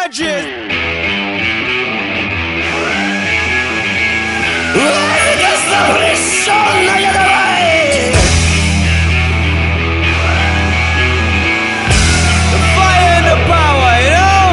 charges. The fire and the power, you know?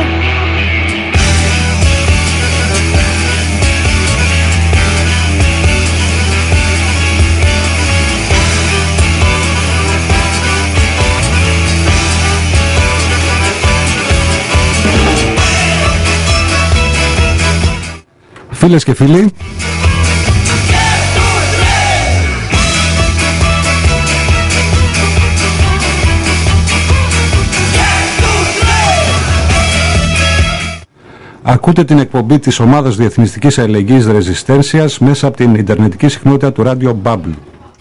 Φίλες και φίλοι, ακούτε την εκπομπή της ομάδας Διεθνιστικής Αλληλεγγύης Ρεζιστένσιας μέσα από την ιντερνετική συχνότητα του Radio Bubble.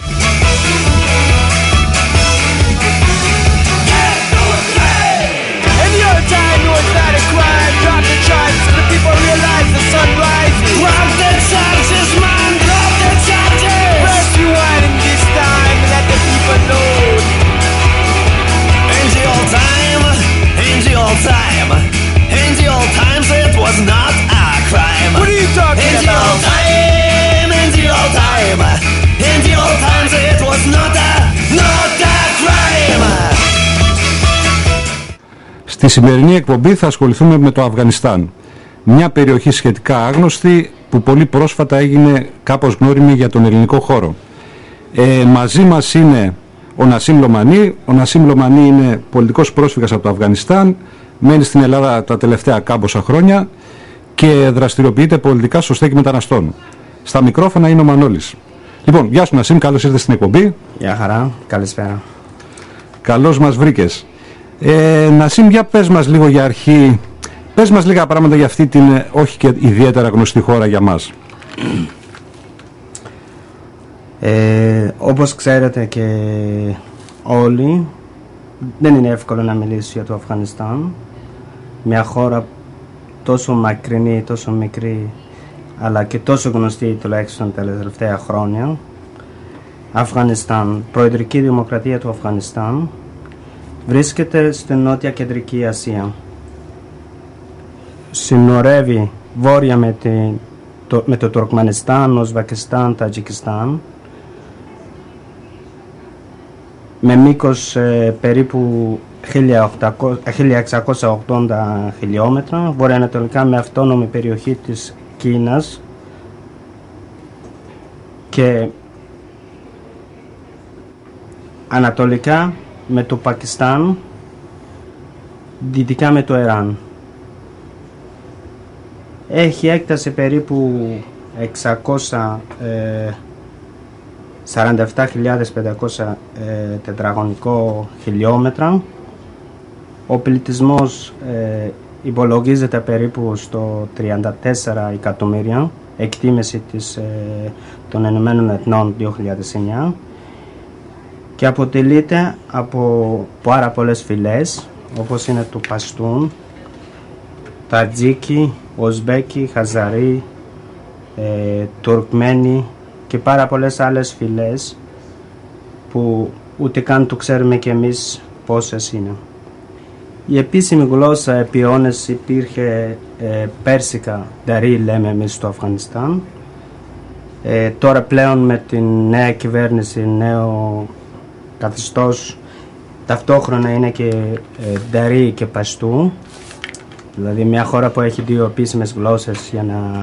Στη σημερινή εκπομπή θα ασχοληθούμε με το Αφγανιστάν, μια περιοχή σχετικά άγνωστη που πολύ πρόσφατα έγινε κάπως γνώριμη για τον ελληνικό χώρο. Μαζί μας είναι ο Νασίμ Λομανί. Ο Νασίμ Λομανί είναι πολιτικός πρόσφυγας από το Αφγανιστάν, μένει στην Ελλάδα τα τελευταία κάμποσα χρόνια και δραστηριοποιείται πολιτικά στο στέκι μεταναστών. Στα μικρόφωνα είναι ο Μανώλης. Λοιπόν, γεια σου Νασίμ, καλώς ήρθες στην εκπομπή. Γεια χαρά, καλησπέρα. Καλώς μας βρήκες. Νασίμ, για πες μας λίγο για αρχή, πες μας λίγα πράγματα για αυτή την όχι και ιδιαίτερα γνωστή χώρα για μας. Όπως ξέρετε και όλοι, δεν είναι εύκολο να μιλήσει για το Αφγανιστάν. Μια χώρα τόσο μακρινή, τόσο μικρή, αλλά και τόσο γνωστή τουλάχιστον τα τελευταία χρόνια. Αφγανιστάν, προεδρική δημοκρατία του Αφγανιστάν, βρίσκεται στην Νότια Κεντρική Ασία. Συνορεύει βόρεια με το Τουρκμενιστάν, Ουσβεκιστάν, Τατζικιστάν, με μήκος περίπου 1680 χιλιόμετρα, βορειοανατολικά με αυτόνομη περιοχή της Κίνας και ανατολικά με το Πακιστάν, δυτικά με το Ιράν. Έχει έκταση περίπου 647.500 τετραγωνικό χιλιόμετρα. Ο πληθυσμός υπολογίζεται περίπου στο 34 εκατομμύρια, εκτίμηση των Ηνωμένων Εθνών 2009, και αποτελείται από πάρα πολλές φυλές, όπως είναι το Παστούν, Τατζίκι, Ουσμπέκι, Χαζαρί, Τουρκμένοι και πάρα πολλές άλλες φυλές που ούτε καν το ξέρουμε και εμείς πόσες είναι. Η επίσημη γλώσσα επί αιώνες υπήρχε Πέρσικα, Νταρί λέμε εμείς στο Αφγανιστάν. Τώρα πλέον με την νέα κυβέρνηση, νέο καθεστώς, ταυτόχρονα είναι και Νταρί και Παστού, δηλαδή μια χώρα που έχει δύο επίσημες γλώσσες.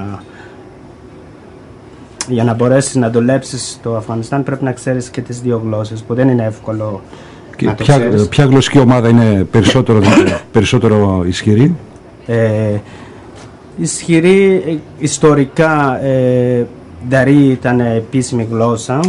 Για να μπορέσεις να δουλέψεις στο Αφγανιστάν πρέπει να ξέρεις και τις δύο γλώσσες, που δεν είναι εύκολο να το ξέρεις. Ποια γλωσσική ομάδα είναι περισσότερο ισχυρή? Ισχυρή ιστορικά, Νταρί ήταν επίσημη γλώσσα.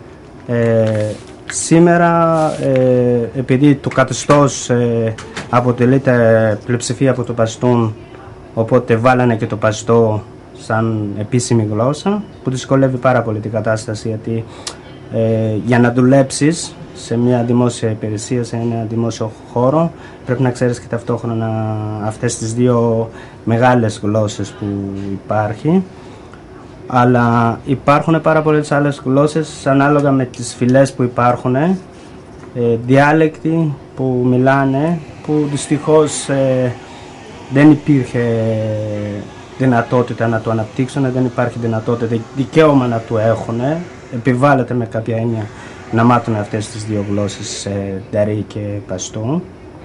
Σήμερα, επειδή το καθεστώς αποτελείται πλειοψηφία από το Παστούν, οπότε βάλανε και το Παστό σαν επίσημη γλώσσα, που δυσκολεύει πάρα πολύ την κατάσταση, γιατί για να δουλέψεις σε μια δημόσια υπηρεσία, σε ένα δημόσιο χώρο, πρέπει να ξέρεις και ταυτόχρονα αυτές τις δύο μεγάλες γλώσσες που υπάρχει. Αλλά υπάρχουν πάρα πολλές άλλες γλώσσες ανάλογα με τις φυλές που υπάρχουν, διάλεκτοι που μιλάνε, που δυστυχώς δεν υπήρχε δυνατότητα να το αναπτύξουν, δεν υπάρχει δυνατότητα, δικαίωμα να το έχουν, επιβάλλεται με κάποια έννοια να μάθουν αυτές τις δύο γλώσσες, Νταρί και Παστό.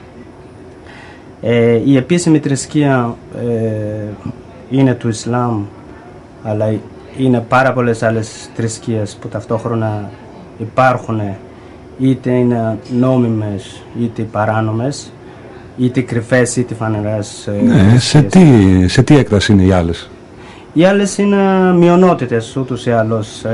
Η επίσημη θρησκεία είναι του Ισλάμ, αλλά είναι πάρα πολλές άλλες θρησκείες που ταυτόχρονα υπάρχουν, είτε είναι νόμιμες είτε παράνομες, είτε κρυφές είτε φανερές. Ναι, σε τι έκταση είναι οι άλλες? Οι άλλες είναι μειονότητες ούτως ή άλλως.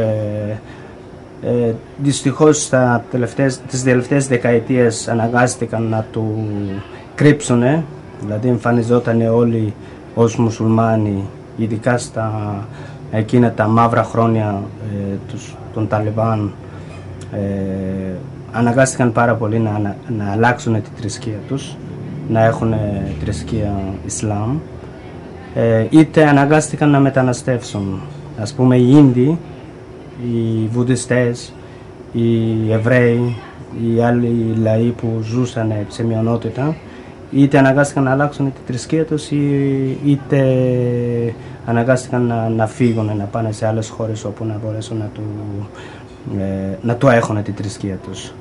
Δυστυχώς τις τελευταίες δεκαετίες αναγκάστηκαν να του κρύψουν, δηλαδή εμφανιζόταν όλοι ως μουσουλμάνοι, ειδικά στα εκείνα τα μαύρα χρόνια των Ταλιμπάν. Αναγκάστηκαν πάρα πολύ να αλλάξουν τη θρησκεία τους, να έχουν θρησκεία Ισλάμ, είτε αναγκάστηκαν να μεταναστεύσουν. Ας πούμε οι Ίνδιοι, οι Βουδιστές, οι Εβραίοι, οι άλλοι λαοί που ζούσαν σε μειονότητα, είτε αναγκάστηκαν να αλλάξουν τη θρησκεία τους, είτε αναγκάστηκαν να φύγουν, να πάνε σε άλλες χώρες όπου να μπορέσουν να το έχουν τη θρησκεία τους.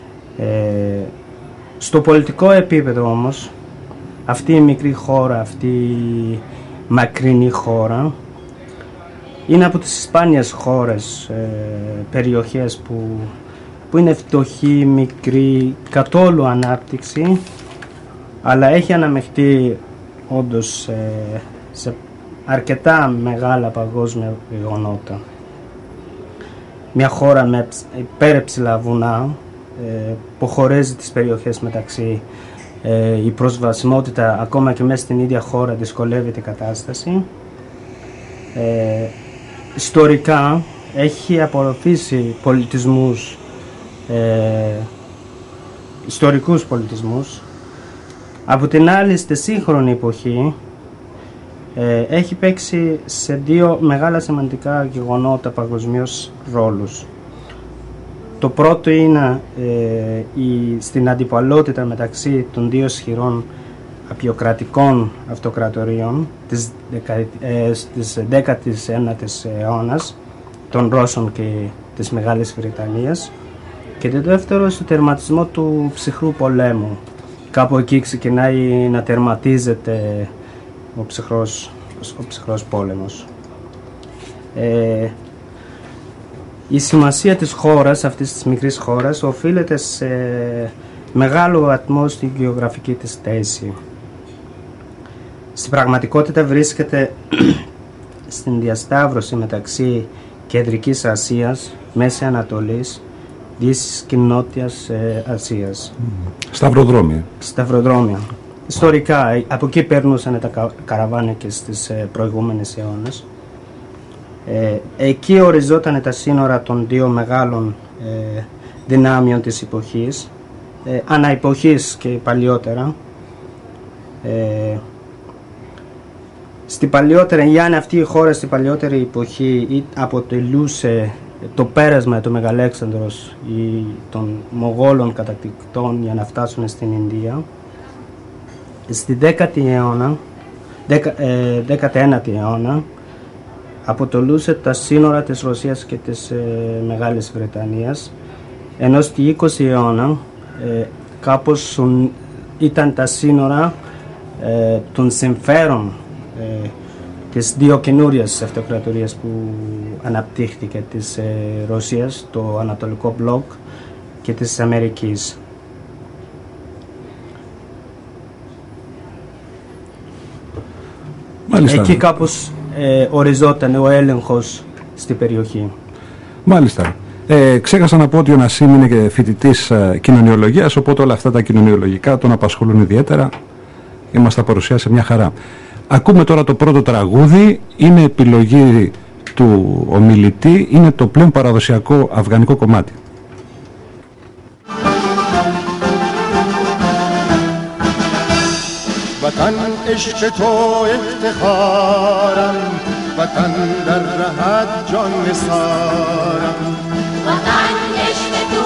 Στο πολιτικό επίπεδο όμως, αυτή η μικρή χώρα, αυτή η μακρινή χώρα, είναι από τις σπάνιες χώρες, περιοχές που είναι φτωχή, μικρή, καθόλου ανάπτυξη, αλλά έχει αναμειχθεί όντως σε αρκετά μεγάλα παγκόσμια γεγονότα. Μια χώρα με υπέρυψηλα βουνά που χωρίζει τις περιοχές μεταξύ, η προσβασιμότητα ακόμα και μέσα στην ίδια χώρα δυσκολεύεται η κατάσταση. Ιστορικά έχει απορροφήσει πολιτισμούς, ιστορικούς πολιτισμούς. Από την άλλη, στη σύγχρονη εποχή έχει παίξει σε δύο μεγάλα σημαντικά γεγονότα παγκοσμίως ρόλους. Το πρώτο είναι στην αντιπαλότητα μεταξύ των δύο ισχυρών απειοκρατικών αυτοκρατορίων της 19ης αιώνας, των Ρώσων και της Μεγάλης Βρετανίας, και το δεύτερο στο τερματισμό του ψυχρού πολέμου. Κάπου εκεί ξεκινάει να τερματίζεται ο ψυχρός πόλεμος. Η σημασία της χώρας, αυτής της μικρής χώρας, οφείλεται σε μεγάλο βαθμό στη γεωγραφική της θέση. Στην πραγματικότητα βρίσκεται στην διασταύρωση μεταξύ Κεντρικής Ασίας, Μέση Ανατολής, Δύσης και Νότιας Ασίας. Σταυροδρόμια. Ιστορικά, από εκεί περνούσαν τα καραβάνια και στις προηγούμενες αιώνες. Εκεί οριζόταν τα σύνορα των δύο μεγάλων δυνάμεων της εποχής, αναεποχής και παλιότερα. Στη παλιότερη, αν αυτή η χώρα στην παλιότερη εποχή αποτελούσε το πέρασμα του Μεγαλέξανδρος ή των Μογόλων κατακτητών για να φτάσουν στην Ινδία, στη 19η αιώνα αποτελούσε τα σύνορα της Ρωσίας και της Μεγάλης Βρετανίας, ενώ στη 20η αιώνα κάπως ήταν τα σύνορα των συμφέρων τις δύο καινούριες αυτοκρατορίες που αναπτύχθηκε, της Ρωσίας, το Ανατολικό Μπλοκ, και της Αμερικής. Μάλιστα. Εκεί κάπως οριζόταν ο έλεγχος στην περιοχή. Μάλιστα. Ξέχασα να πω ότι ο Νασίμ είναι και φοιτητής κοινωνιολογίας, οπότε όλα αυτά τα κοινωνιολογικά τον απασχολούν ιδιαίτερα και μας τα παρουσιάσει μια χαρά. Ακούμε τώρα το πρώτο τραγούδι, είναι επιλογή του ομιλητή, είναι το πλέον παραδοσιακό αφγανικό κομμάτι. وطن عشق تو افتخارم وطن در رهت جان نثارم وطن عشق تو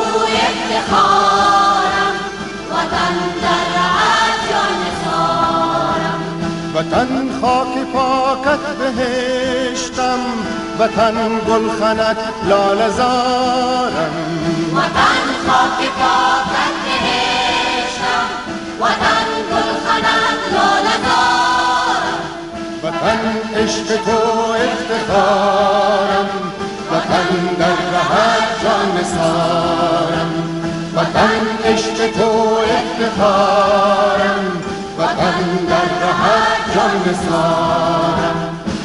افتخارم وطن در رهت جان نثارم وطن خاک پاکت بهشتم وطن گلخنت لاله زارم وطن خاک پاکت بهشتم وطن گلخنت لاله زارم وطن عشق تو افتخارم وطن در رهت جان نثارم وطن عشق تو افتخارم وطن در رهت جان نثارم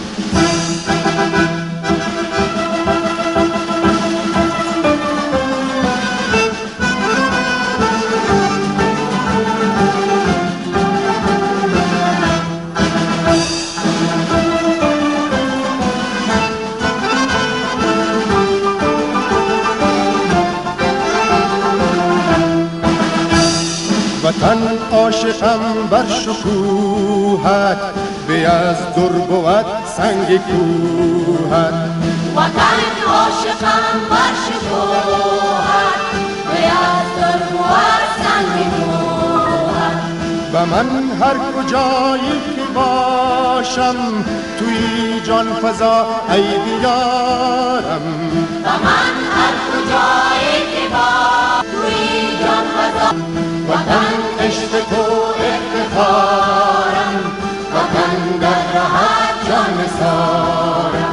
وطن عاشقم بر شکوهت بیازدر بود سنگ کوهت وطن عاشقم بر شکوهت بیازدر بود سنگ کوهت و من هر کجایی که باشم توی جان فضا ای دیارم و من هر کجایی که باشم توی جان فضا وطن عشق تو افتخارم وطن در رهت جان نثارم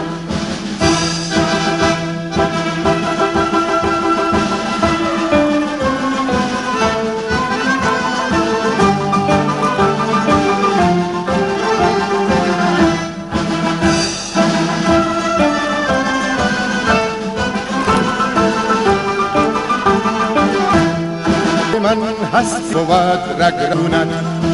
من هست بود رگرونت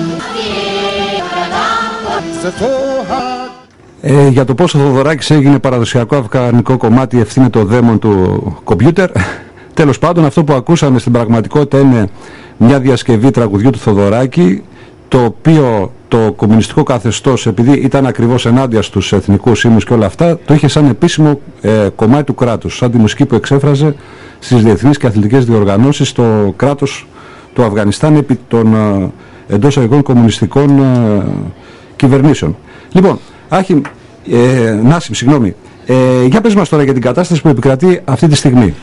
Για το πόσο ο Θοδωράκης έγινε παραδοσιακό αφγανικό κομμάτι ευθύνεται το δαίμον του κομπιούτερ. Τέλος πάντων, αυτό που ακούσαμε στην πραγματικότητα είναι μια διασκευή τραγουδιού του Θοδωράκη, το οποίο το κομμουνιστικό καθεστώς, επειδή ήταν ακριβώς ενάντια στους εθνικούς ύμνους και όλα αυτά, το είχε σαν επίσημο κομμάτι του κράτους, σαν τη μουσική που εξέφραζε στις διεθνείς και αθλητικές διοργανώσεις το κράτος του Αφγανιστάν επί των εντός αγωγικών κομμουνιστικών κυβερνήσεων. Λοιπόν, Άχιμ, Νάσιμ, συγγνώμη, για πες μας τώρα για την κατάσταση που επικρατεί αυτή τη στιγμή.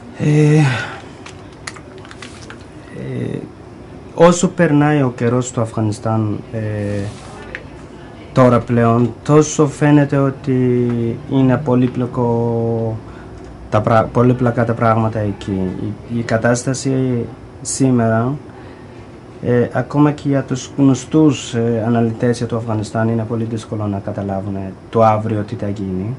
Όσο περνάει ο καιρός στο Αφγανιστάν τώρα πλέον, τόσο φαίνεται ότι είναι πολύπλοκα τα πράγματα εκεί. Η κατάσταση σήμερα, ακόμα και για τους γνωστούς αναλυτές για το Αφγανιστάν, είναι πολύ δύσκολο να καταλάβουν το αύριο τι θα γίνει.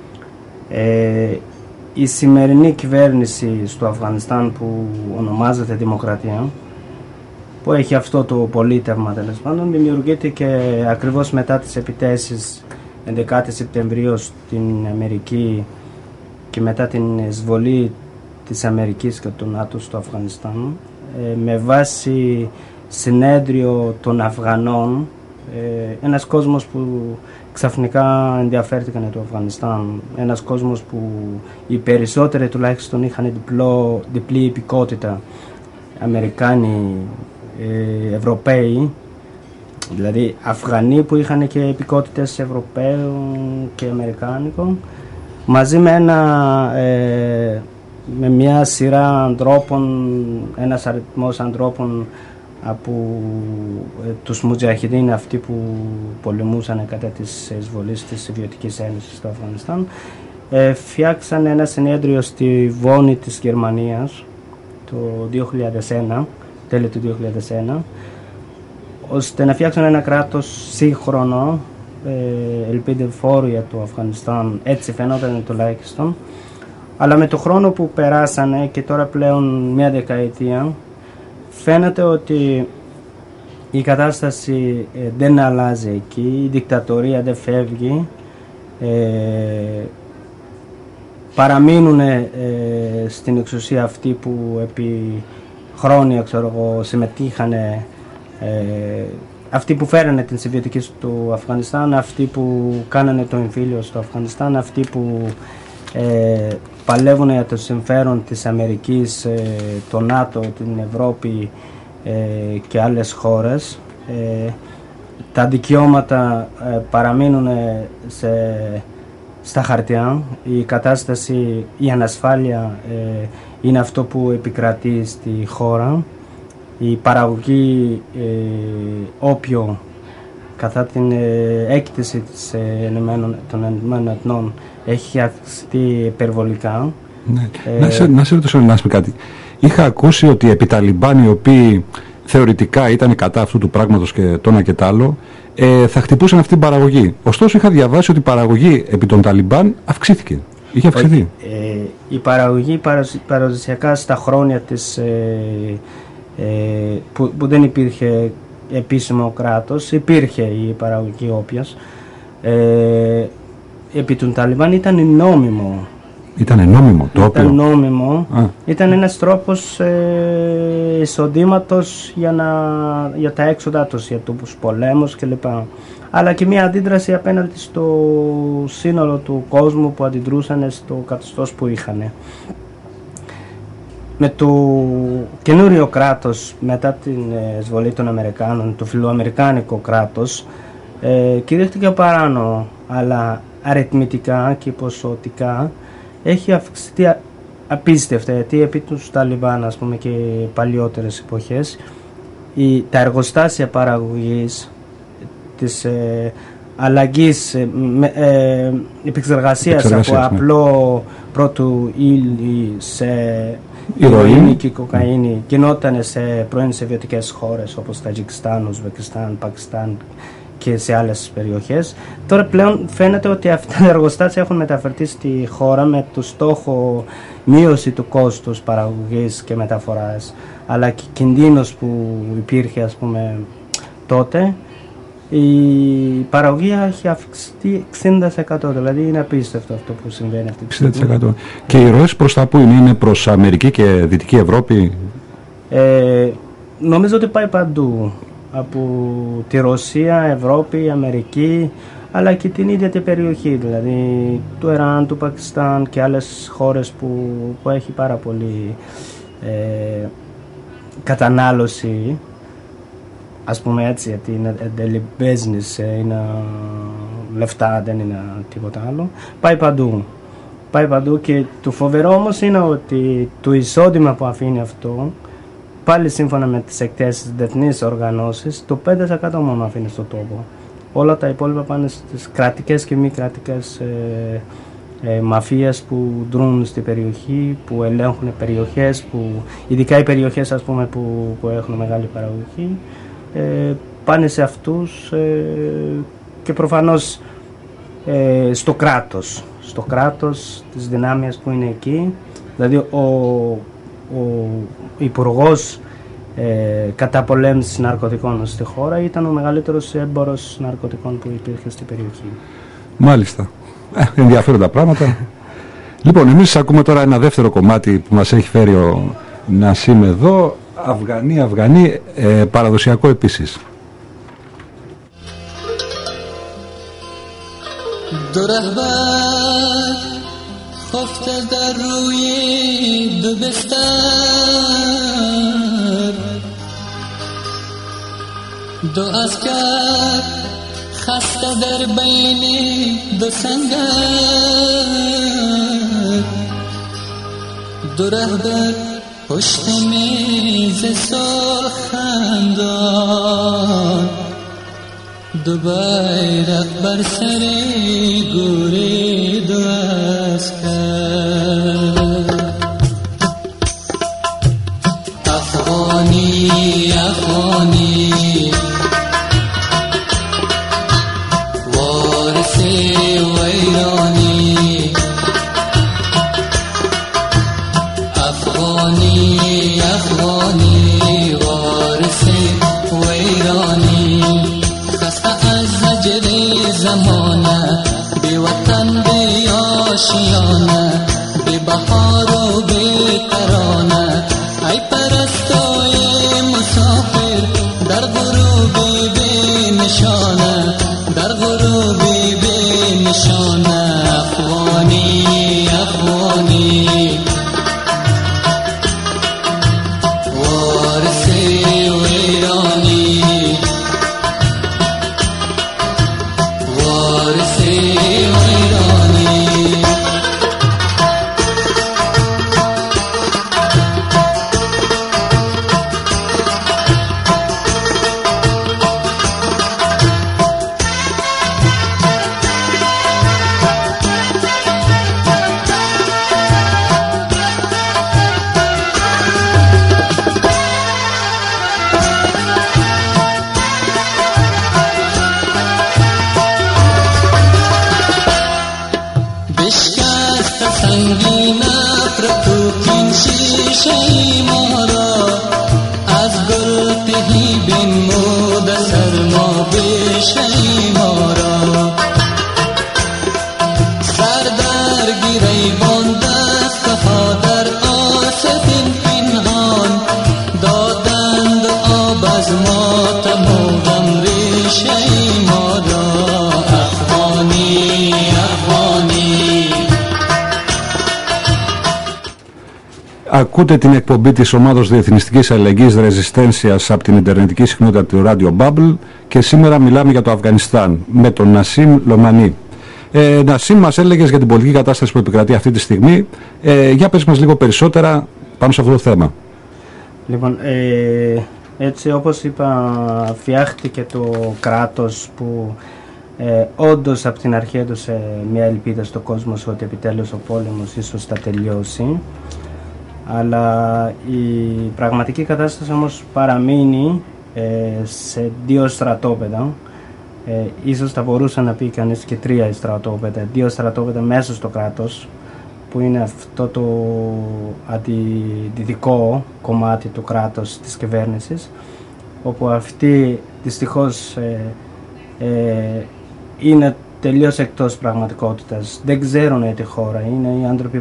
Η σημερινή κυβέρνηση στο Αφγανιστάν που ονομάζεται Δημοκρατία, που έχει αυτό το πολίτευμα τέλος πάντων, δημιουργείται και ακριβώς μετά τις επιθέσεις 11 Σεπτεμβρίου στην Αμερική και μετά την εισβολή της Αμερικής και του ΝΑΤΟ στο Αφγανιστάν, με βάση συνέδριο των Αφγανών, ένας κόσμος που ξαφνικά ενδιαφέρθηκαν το Αφγανιστάν, ένας κόσμος που οι περισσότεροι τουλάχιστον είχαν διπλή υπηκότητα, Αμερικάνοι, Ευρωπαίοι, δηλαδή Αφγανοί που είχαν και υπηκότητες Ευρωπαίων και Αμερικάνικων, μαζί με με μια σειρά ανθρώπων, ένας αριθμός ανθρώπων από τους Μουτζαχιδίν, αυτοί που πολεμούσαν κατά της εισβολής της Σοβιετικής Ένωσης στο Αφγανιστάν, φτιάξαν ένα συνέδριο στη Βόνη της Γερμανίας το 2001, τέλη του 2001, ώστε να φτιάξουν ένα κράτος σύγχρονο, ελπιδοφόρο για το Αφγανιστάν, έτσι φαινόταν τουλάχιστον. Αλλά με το χρόνο που περάσανε και τώρα πλέον μια δεκαετία, φαίνεται ότι η κατάσταση δεν αλλάζει εκεί, η δικτατορία δεν φεύγει, παραμείνουν στην εξουσία αυτοί που επί χρόνια συμμετείχαν, αυτοί που φέρανε την Σοβιετική στο Αφγανιστάν, αυτοί που κάνανε το εμφύλιο στο Αφγανιστάν, αυτοί που παλεύουν για το συμφέρον της Αμερικής, το ΝΑΤΟ, την Ευρώπη και άλλες χώρες. τα δικαιώματα παραμείνουν στα χαρτιά. Η κατάσταση, η ανασφάλεια είναι αυτό που επικρατεί στη χώρα. Η παραγωγή όπιο κατά την έκτηση των Ηνωμένων Εθνών έχει αυξηθεί υπερβολικά. Ναι. Να σε ρωτήσω κάτι. Είχα ακούσει ότι επί Ταλιμπάν, οι οποίοι θεωρητικά ήταν κατά αυτού του πράγματος και το ένα και το άλλο, θα χτυπούσαν αυτή την παραγωγή. Ωστόσο είχα διαβάσει ότι η παραγωγή επί των Ταλιμπάν αυξήθηκε. Είχε αυξηθεί. Η παραγωγή παραδοσιακά στα χρόνια της, που δεν υπήρχε επίσημο κράτος, υπήρχε η παραγωγή όπιας. Επί των Ταλιμπάν ήταν νόμιμο. Ήταν νόμιμο το όπιο. Ήταν νόμιμο. Ήταν ένας τρόπος εισοδήματος για τα έξοδα τους, για τους πολέμους κλπ. Αλλά και μια αντίδραση απέναντι στο σύνολο του κόσμου που αντιδρούσαν στο καθεστώς που είχαν. Με το καινούριο κράτος, μετά την εισβολή των Αμερικάνων, το φιλοαμερικάνικο κράτος, κηρύχθηκε παράνομο, αλλά αριθμητικά και ποσοτικά έχει αυξηθεί απίστευτα, γιατί επί τους Ταλιμπάν, ας πούμε, και παλιότερες εποχές, τα εργοστάσια παραγωγής της αλλαγής επεξεργασίας από απλό πρώτου ύλη σε ηρωίνη και κοκαίνη γινόταν σε πρώην σοβιετικές χώρες όπως Τατζικιστάν, Ουσβεκιστάν, Πακιστάν και σε άλλες περιοχές. Τώρα πλέον φαίνεται ότι αυτά τα εργοστάσια έχουν μεταφερθεί στη χώρα με το στόχο μείωση του κόστους παραγωγής και μεταφοράς, αλλά και κινδύνος που υπήρχε, ας πούμε, τότε. Η παραγωγή έχει αυξηθεί 60%, δηλαδή είναι απίστευτο αυτό που συμβαίνει αυτή τη στιγμή. 60%. Και οι ροές προς τα πού είναι προς Αμερική και Δυτική Ευρώπη? Νομίζω ότι πάει παντού. Από τη Ρωσία, Ευρώπη, Αμερική, αλλά και την ίδια την περιοχή, δηλαδή του Ιράν, του Πακιστάν και άλλες χώρες που έχει πάρα πολύ κατανάλωση, ας πούμε έτσι, γιατί είναι daily business, είναι λεφτά, δεν είναι τίποτα άλλο. Πάει παντού. Πάει παντού και το φοβερό όμως είναι ότι το εισόδημα που αφήνει αυτό, πάλι σύμφωνα με τις εκθέσεις της διεθνής οργανώσεις, το 5% μόνο αφήνει στο τόπο. Όλα τα υπόλοιπα πάνε στις κρατικές και μη κρατικές μαφίες που δρούν στην περιοχή, που ελέγχουν περιοχές, ειδικά οι περιοχές, ας πούμε, που έχουν μεγάλη παραγωγή, πάνε σε αυτούς και προφανώς στο κράτος, τις δυνάμεις που είναι εκεί. Δηλαδή ο υπουργός καταπολέμησης ναρκωτικών στη χώρα ήταν ο μεγαλύτερος έμπορος ναρκωτικών που υπήρχε στην περιοχή. Μάλιστα. Ενδιαφέροντα πράγματα. Λοιπόν, εμείς ακούμε τώρα ένα δεύτερο κομμάτι που μας έχει φέρει ο Νασίμ εδώ. Αφγανοί, παραδοσιακό επίσης. خفته در روی دو بستر دو عسکر خسته در بین دو سنگر دو رهبر پشت میز سرخ خندان دو بیرق بر سر گوری دو عسکر افغانی افغانی وارث ویرانی افغانی افغانی وارث ویرانی زمانه بی وطن بی آشیانه بی بهار و بی ترانه ای پرستوی مسافر در غروبی بی نشانه در غروبی بی نشانه افغانی افغانی وارث ویرانی رنگین افرتوکین شیشه ما را از گل تهی بنمود سرما بشه ما را سر در گریبان دست ها در آستین پنهان دادند آب از ما تمام ریشه ما را افغانی افغانی. Ακούτε την εκπομπή της ομάδος Διεθνιστικής Αλληλεγγύης Ρεζιστένσιας από την Ιντερνετική συχνότητα του Radio Bubble και σήμερα μιλάμε για το Αφγανιστάν με τον Νασίμ Λομανί. Νασίμ, μας έλεγες για την πολιτική κατάσταση που επικρατεί αυτή τη στιγμή. Για πες μας λίγο περισσότερα πάνω σε αυτό το θέμα. Λοιπόν, έτσι όπως είπα, φτιάχτηκε το κράτος που όντως από την αρχή έδωσε μια ελπίδα στον κόσμο ότι επιτέλους ο πόλεμος ίσως θα τελειώσει. Αλλά η πραγματική κατάσταση όμως παραμείνει σε δύο στρατόπεδα. Ίσως θα μπορούσε να πει κανείς και τρία στρατόπεδα. Δύο στρατόπεδα μέσα στο κράτος, που είναι αυτό το αντιδυτικό κομμάτι του κράτους της κυβέρνησης, όπου αυτή δυστυχώς είναι τελείως εκτός πραγματικότητας. Δεν ξέρουν τη χώρα. Είναι οι άνθρωποι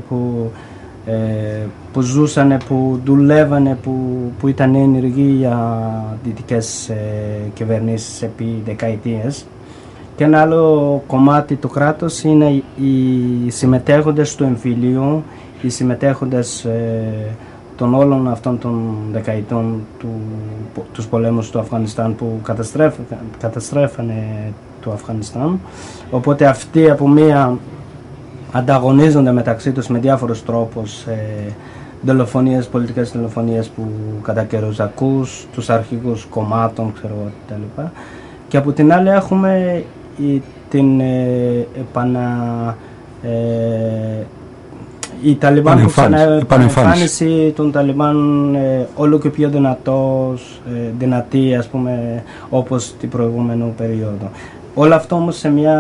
που ζούσανε, που δουλεύανε, που ήταν ενεργοί για δυτικές κυβερνήσεις επί δεκαετίες. Και ένα άλλο κομμάτι του κράτους είναι οι συμμετέχοντες του εμφυλίου, οι συμμετέχοντες των όλων αυτών των δεκαετών τους πολέμους του Αφγανιστάν που καταστρέφανε το Αφγανιστάν. Οπότε αυτοί από μία ανταγωνίζονται μεταξύ τους με διάφορους τρόπους, δολοφονίες, πολιτικές δολοφονίες που κατά καιρούς ακούς, τους αρχηγούς κομμάτων, ξέρω εγώ κτλ. Και από την άλλη έχουμε την η Ταλιμπάν που επανεμφάνιση των Ταλιμπάν όλο και πιο δυνατή, ας πούμε, όπως την προηγούμενη περίοδο. Όλο αυτό όμως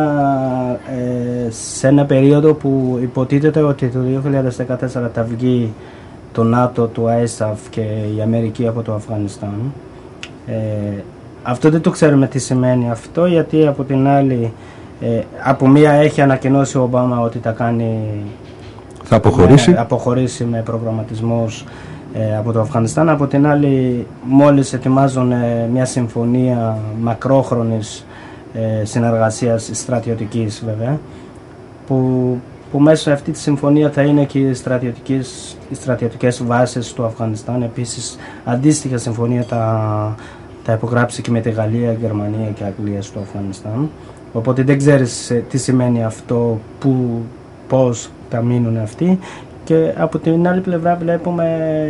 σε ένα περίοδο που υποτίθεται ότι το 2014 θα βγει το ΝΑΤΟ, το ISAF και η Αμερική από το Αφγανιστάν. Αυτό δεν το ξέρουμε τι σημαίνει αυτό, γιατί από την άλλη από μία έχει ανακοινώσει ο Ομπάμα ότι θα αποχωρήσει με προγραμματισμούς από το Αφγανιστάν. Από την άλλη μόλις ετοιμάζουν μια συμφωνία μακρόχρονης συνεργασίας στρατιωτικής βέβαια, που μέσα σε αυτή τη συμφωνία θα είναι και οι στρατιωτικές βάσεις του Αφγανιστάν. Επίσης αντίστοιχα συμφωνία θα υπογράψει και με τη Γαλλία, Γερμανία και Αγγλία στο Αφγανιστάν. Οπότε δεν ξέρεις τι σημαίνει αυτό, πώς θα μείνουν αυτοί. Και από την άλλη πλευρά βλέπουμε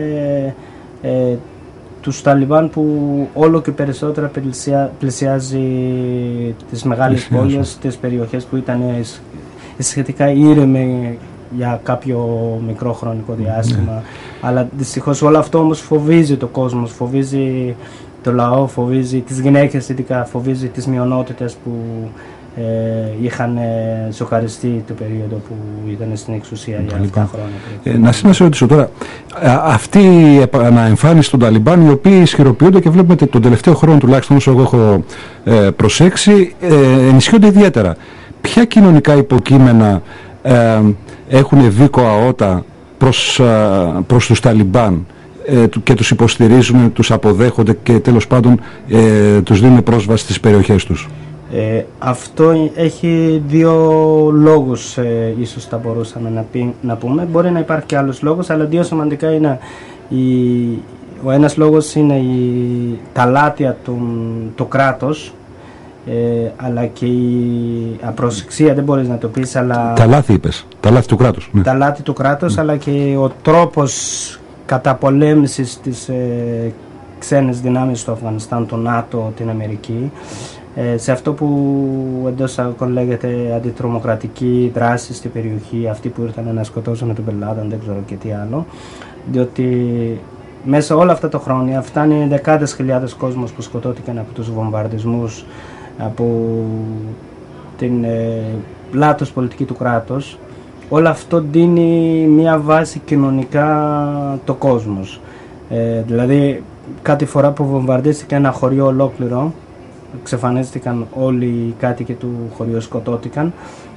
τους Ταλιμπάν που όλο και περισσότερα πλησιάζει τις μεγάλες πόλεις, τις περιοχές που ήταν σχετικά ήρεμοι για κάποιο μικρό χρονικό διάστημα. Αλλά δυστυχώς όλο αυτό όμως φοβίζει το κόσμο, φοβίζει το λαό, φοβίζει τις γυναίκες ειδικά, φοβίζει τις μειονότητες που είχαν σοκαριστεί το περίοδο που ήταν στην εξουσία για αυτά χρόνια. Να σε ρωτήσω τώρα, αυτή η επαναεμφάνιση των Ταλιμπάν, οι οποίοι ισχυροποιούνται και βλέπουμε τον τελευταίο χρόνο τουλάχιστον όσο εγώ έχω προσέξει, ενισχύονται ιδιαίτερα. Ποια κοινωνικά υποκείμενα έχουν δίκο αότα προς τους Ταλιμπάν και τους υποστηρίζουν, τους αποδέχονται και τέλος πάντων τους δίνουν πρόσβαση στις περιοχές τους? Αυτό έχει δύο λόγους, ίσως θα μπορούσαμε να πούμε. Μπορεί να υπάρχει και άλλος λόγος, αλλά δύο σημαντικά είναι. Ο ένας λόγος είναι τα λάτια του κράτους, αλλά και η απροσεξία, δεν μπορείς να το πεις, αλλά... Τα λάθη είπες, τα λάθη του κράτους. Ναι. Τα λάθη του κράτους, αλλά και ο τρόπος καταπολέμησης της ξένες δυνάμεις στο Αφγανιστάν, το ΝΑΤΟ, την Αμερική, σε αυτό που εντός αγωγικών λέγεται αντιτρομοκρατική δράση στην περιοχή, αυτοί που ήρθαν να σκοτώσουν τον Μπεν, δεν ξέρω και τι άλλο, διότι μέσα όλα αυτά τα χρόνια φτάνει δεκάδες χιλιάδες κόσμος που σκοτώθηκαν από τους βομβαρδισμούς, από την λάθος πολιτική του κράτους, όλο αυτό δίνει μια βάση κοινωνικά το κόσμος. Δηλαδή κάθε φορά που βομβαρδίστηκε ένα χωριό ολόκληρο, εξαφανίστηκαν όλοι οι κάτοικοι του χωριού, σκοτώθηκαν.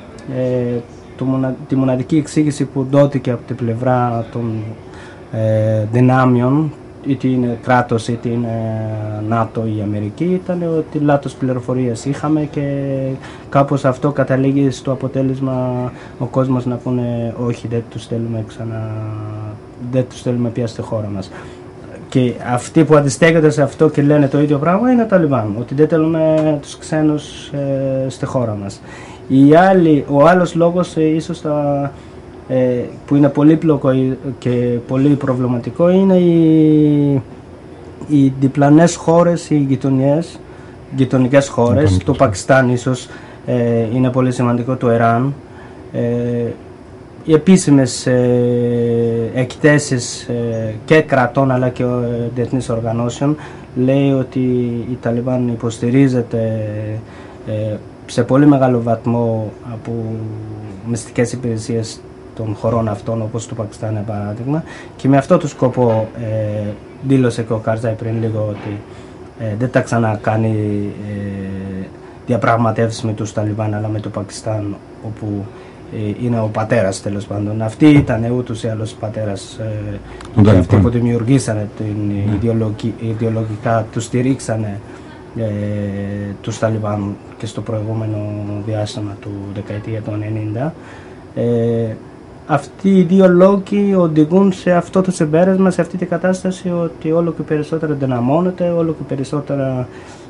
Τη μοναδική εξήγηση που δόθηκε από την πλευρά των δυνάμεων, είτε είναι κράτος είτε είναι ΝΑΤΟ ή Αμερική, ήταν ότι λάθος πληροφορίες είχαμε και κάπως αυτό καταλήγει στο αποτέλεσμα ο κόσμος να πούνε όχι, δεν τους στέλνουμε ξανά, δεν τους στέλνουμε πια στη χώρα μας. Και αυτοί που αντιστέκονται σε αυτό και λένε το ίδιο πράγμα είναι τα Ταλιμπάν, ότι δεν θέλουμε τους ξένους στη χώρα μας. Ο άλλος λόγος ίσως που είναι πολύπλοκο και πολύ προβληματικό είναι οι διπλανές χώρες, οι γειτονικές χώρες. Το Πακιστάν ίσως είναι πολύ σημαντικό, το Ιράν. Οι επίσημες εκθέσεις και κρατών αλλά και διεθνείς οργανώσεων λέει ότι η Ταλιμπάν υποστηρίζεται σε πολύ μεγάλο βαθμό από μυστικές υπηρεσίες των χωρών αυτών, όπως το Πακιστάν είναι παράδειγμα, και με αυτό το σκοπό δήλωσε και ο Καρζάι πριν λίγο ότι δεν τα ξανακάνει διαπραγματεύσεις με τους Ταλιμπάν αλλά με το Πακιστάν, όπου είναι ο πατέρας τέλος πάντων. Αυτοί ήταν ούτως ή άλλως ο πατέρας, αυτοί που δημιουργήσανε ιδεολογικά, τους στηρίξανε τους Ταλιμπάν και στο προηγούμενο διάστημα του δεκαετία των 90. Αυτοί οι δύο λόγοι οδηγούν σε αυτό το συμπέρασμα, σε αυτή την κατάσταση, ότι όλο και περισσότερα δυναμώνεται, όλο και περισσότερα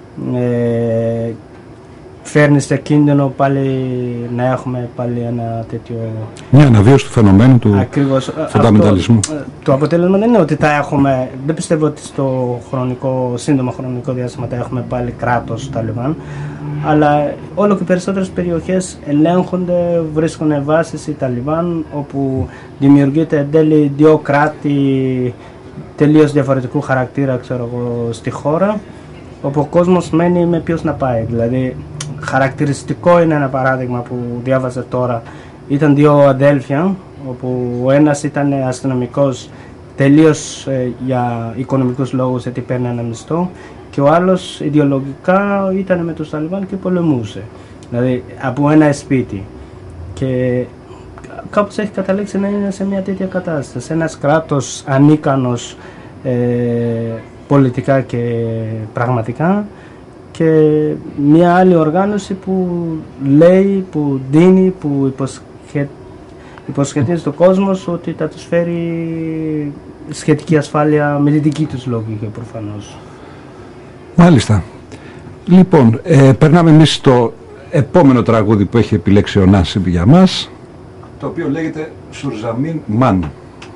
φέρνει σε κίνδυνο πάλι να έχουμε πάλι ένα τέτοιο... Μια αναβίωση του φαινομένου του φονταμενταλισμού. Το αποτέλεσμα δεν είναι ότι θα έχουμε, δεν πιστεύω ότι στο σύντομο χρονικό διάστημα θα έχουμε πάλι κράτος Ταλιμπάν, αλλά όλο και περισσότερες περιοχές ελέγχονται, βρίσκουν βάσεις οι Ταλιμπάν, όπου δημιουργείται εν τέλει δύο κράτη τελείως διαφορετικού χαρακτήρα, ξέρω εγώ, στη χώρα, όπου ο κόσμος μένει με ποιος να πάει. Δηλαδή, χαρακτηριστικό είναι ένα παράδειγμα που διάβαζα τώρα. Ήταν δύο αδέλφια, όπου ο ένας ήταν αστυνομικός τελείως για οικονομικούς λόγους, γιατί παίρνει ένα μισθό, και ο άλλος ιδεολογικά ήταν με τους Ταλιμπάν και πολεμούσε. Δηλαδή, από ένα σπίτι. Και κάπως έχει καταλήξει να είναι σε μια τέτοια κατάσταση. Ένας κράτος ανίκανος πολιτικά και πραγματικά, και μια άλλη οργάνωση που λέει, που δίνει, που υποσχετίζει στον κόσμο ότι θα τους φέρει σχετική ασφάλεια με τη δική τους λογική προφανώς. Μάλιστα. Λοιπόν, περνάμε εμείς στο επόμενο τραγούδι που έχει επιλέξει ο Νάσιμ για μας, το οποίο λέγεται Σουρζαμίν Μαν.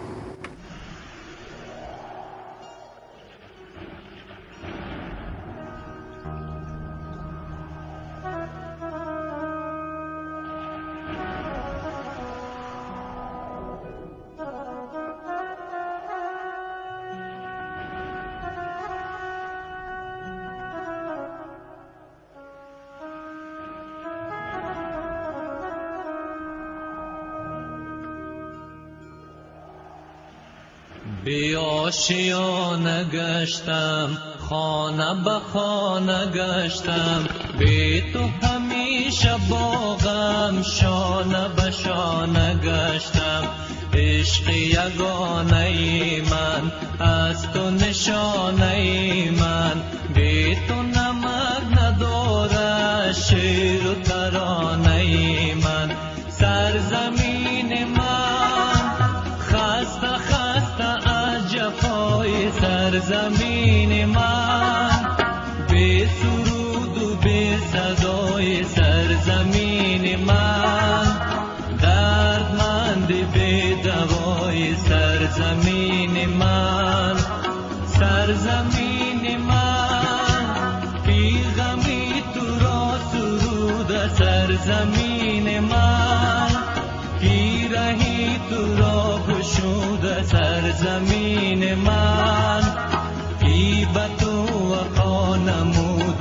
بی آشیانه گشتم خانه به خانه گشتم، بی تو همیشه باغم شانه به شانه گشتم. عشق یگانه ای من از تو نشانه ای من، بی تو نمک نداره شعر و ترانه ای من. سرزمین من خسته خسته از جفای سرزمین من، بی سرود و بی صدای سرزمین من، دردمند بی دوای سرزمین من. سرزمین من بی غمی تو را سرود سرزمین من، پیرهی تو را گشود سرزمین من، بی به تو وفا نمود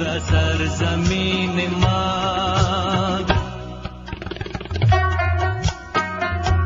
سرزمین من.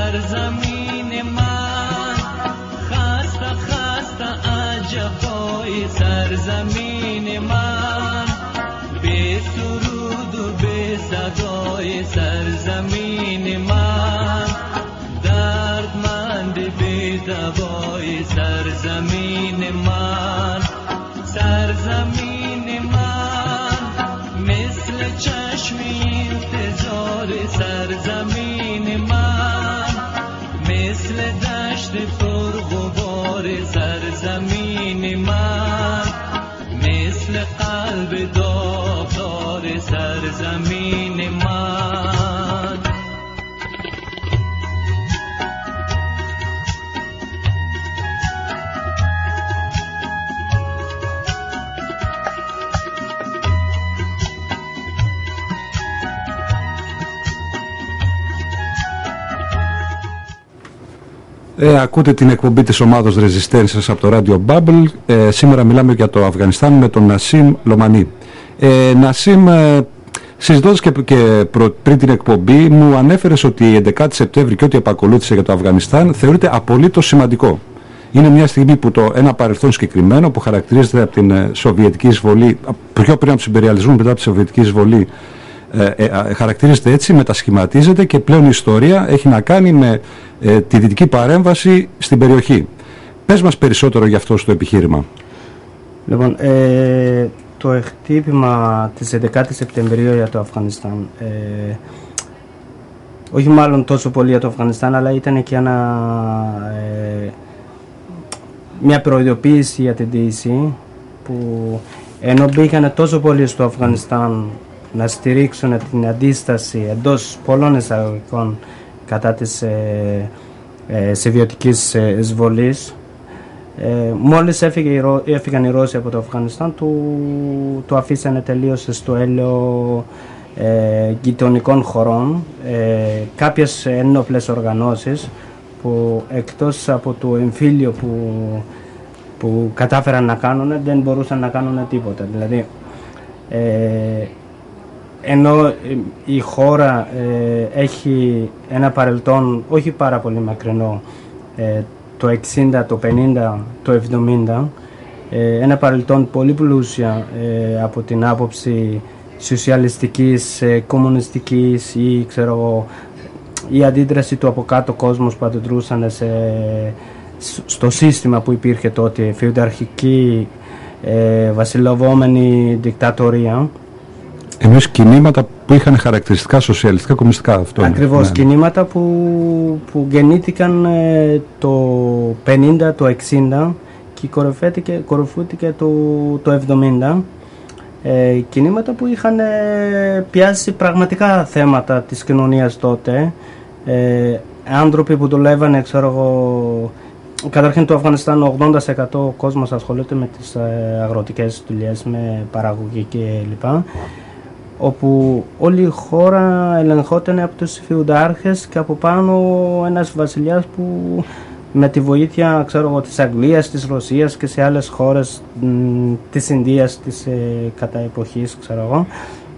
سرزمین من خسته خسته عجبای سرزمین من به سرود و به صدای سرزمین من دردمند به دوای سرزمین من سرزمین من مثل چشم انتظار سرزمین من مثل دشت پرغبار سرزمین من مثل قلب داغدار سرزمین من Ακούτε την εκπομπή της ομάδος Resistance από το Radio Bubble. Σήμερα μιλάμε για το Αφγανιστάν με τον Νασίμ Λομανί. Νασίμ, συζητώντας και πριν την εκπομπή μου ανέφερες ότι η 11η Σεπτέμβρη και ό,τι επακολούθησε για το Αφγανιστάν θεωρείται απολύτως σημαντικό. Είναι μια στιγμή που ένα παρελθόν συγκεκριμένο που χαρακτηρίζεται από την Σοβιετική εισβολή, πιο πριν από τους υπεριαλισμούς, μετά από τη Σοβιετική εισβολή, χαρακτηρίζεται έτσι, μετασχηματίζεται και πλέον η ιστορία έχει να κάνει με τη δυτική παρέμβαση στην περιοχή. Πες μας περισσότερο για αυτό στο επιχείρημα. Λοιπόν, το χτύπημα της 11ης Σεπτεμβρίου για το Αφγανιστάν, όχι μάλλον τόσο πολύ για το Αφγανιστάν, αλλά ήταν και μια προειδοποίηση για την Δύση, που ενώ μπήκαν τόσο πολύ στο Αφγανιστάν να στηρίξουν την αντίσταση εντός πολλών εισαγωγικών κατά της σοβιετικής εισβολής, μόλις έφυγαν οι Ρώσοι από το Αφγανιστάν, το αφήσανε τελείως στο έλεο γειτονικών χωρών, κάποιες ένοπλες οργανώσεις που εκτός από το εμφύλιο που κατάφεραν να κάνουν, δεν μπορούσαν να κάνουν τίποτα. Δηλαδή, ενώ η χώρα έχει ένα παρελθόν όχι πάρα πολύ μακρινό, το 60, το 50, το 70, ένα παρελθόν πολύ πλούσια από την άποψη σοσιαλιστικής, κομμουνιστικής ή ξέρω εγώ, η αντίδραση του από κάτω κόσμος που αντιδρούσαν στο σύστημα που υπήρχε τότε, φεουδαρχική, βασιλευόμενη δικτατορία. Εμείς κινήματα που είχαν χαρακτηριστικά σοσιαλιστικά, κομμουνιστικά, αυτό. Ακριβώς, ναι. Κινήματα που γεννήθηκαν το 50, το 60 και κορυφώθηκε το 70. Κινήματα που είχαν πιάσει πραγματικά θέματα της κοινωνίας τότε. Άνθρωποι που δουλεύανε, ξέρω εγώ, καταρχήν το Αφγανιστάν 80% κόσμος ασχολείται με τις αγροτικές δουλειές, με παραγωγή κλπ. Όπου όλη η χώρα ελεγχόταν από τους φεουδάρχες και από πάνω ένας βασιλιάς που με τη βοήθεια, ξέρω εγώ, της Αγγλίας, της Ρωσίας και σε άλλες χώρες της Ινδίας της κατά εποχής, ξέρω εγώ,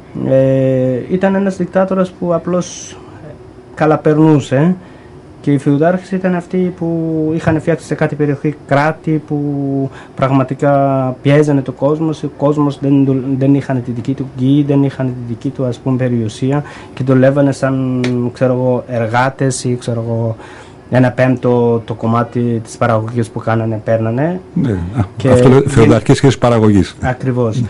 ήταν ένας δικτάτορας που απλώς καλαπερνούσε, και οι φεουδάρχες ήταν αυτοί που είχαν φτιάξει σε κάτι περιοχή κράτη που πραγματικά πιέζανε το κόσμο. Ο κόσμος δεν είχαν τη δική του γη, δεν είχαν τη δική του, ας πούμε, περιουσία και δουλεύανε σαν, ξέρω εγώ, εργάτες ή, ξέρω εγώ, 1/5 το κομμάτι της παραγωγής που κάνανε παίρνανε. Ναι, αυτό λέει φεουδαρχικές σχέσεις παραγωγής. Ακριβώς.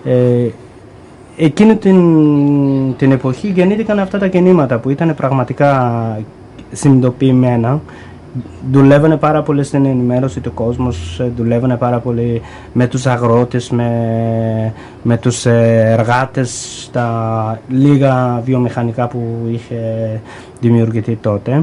Εκείνη την εποχή γεννήθηκαν αυτά τα κινήματα που ήταν πραγματικά συνειδητοποιημένα. Δουλεύανε πάρα πολύ στην ενημέρωση του κόσμου, δουλεύανε πάρα πολύ με τους αγρότες, με τους εργάτες, τα λίγα βιομηχανικά που είχε δημιουργηθεί τότε.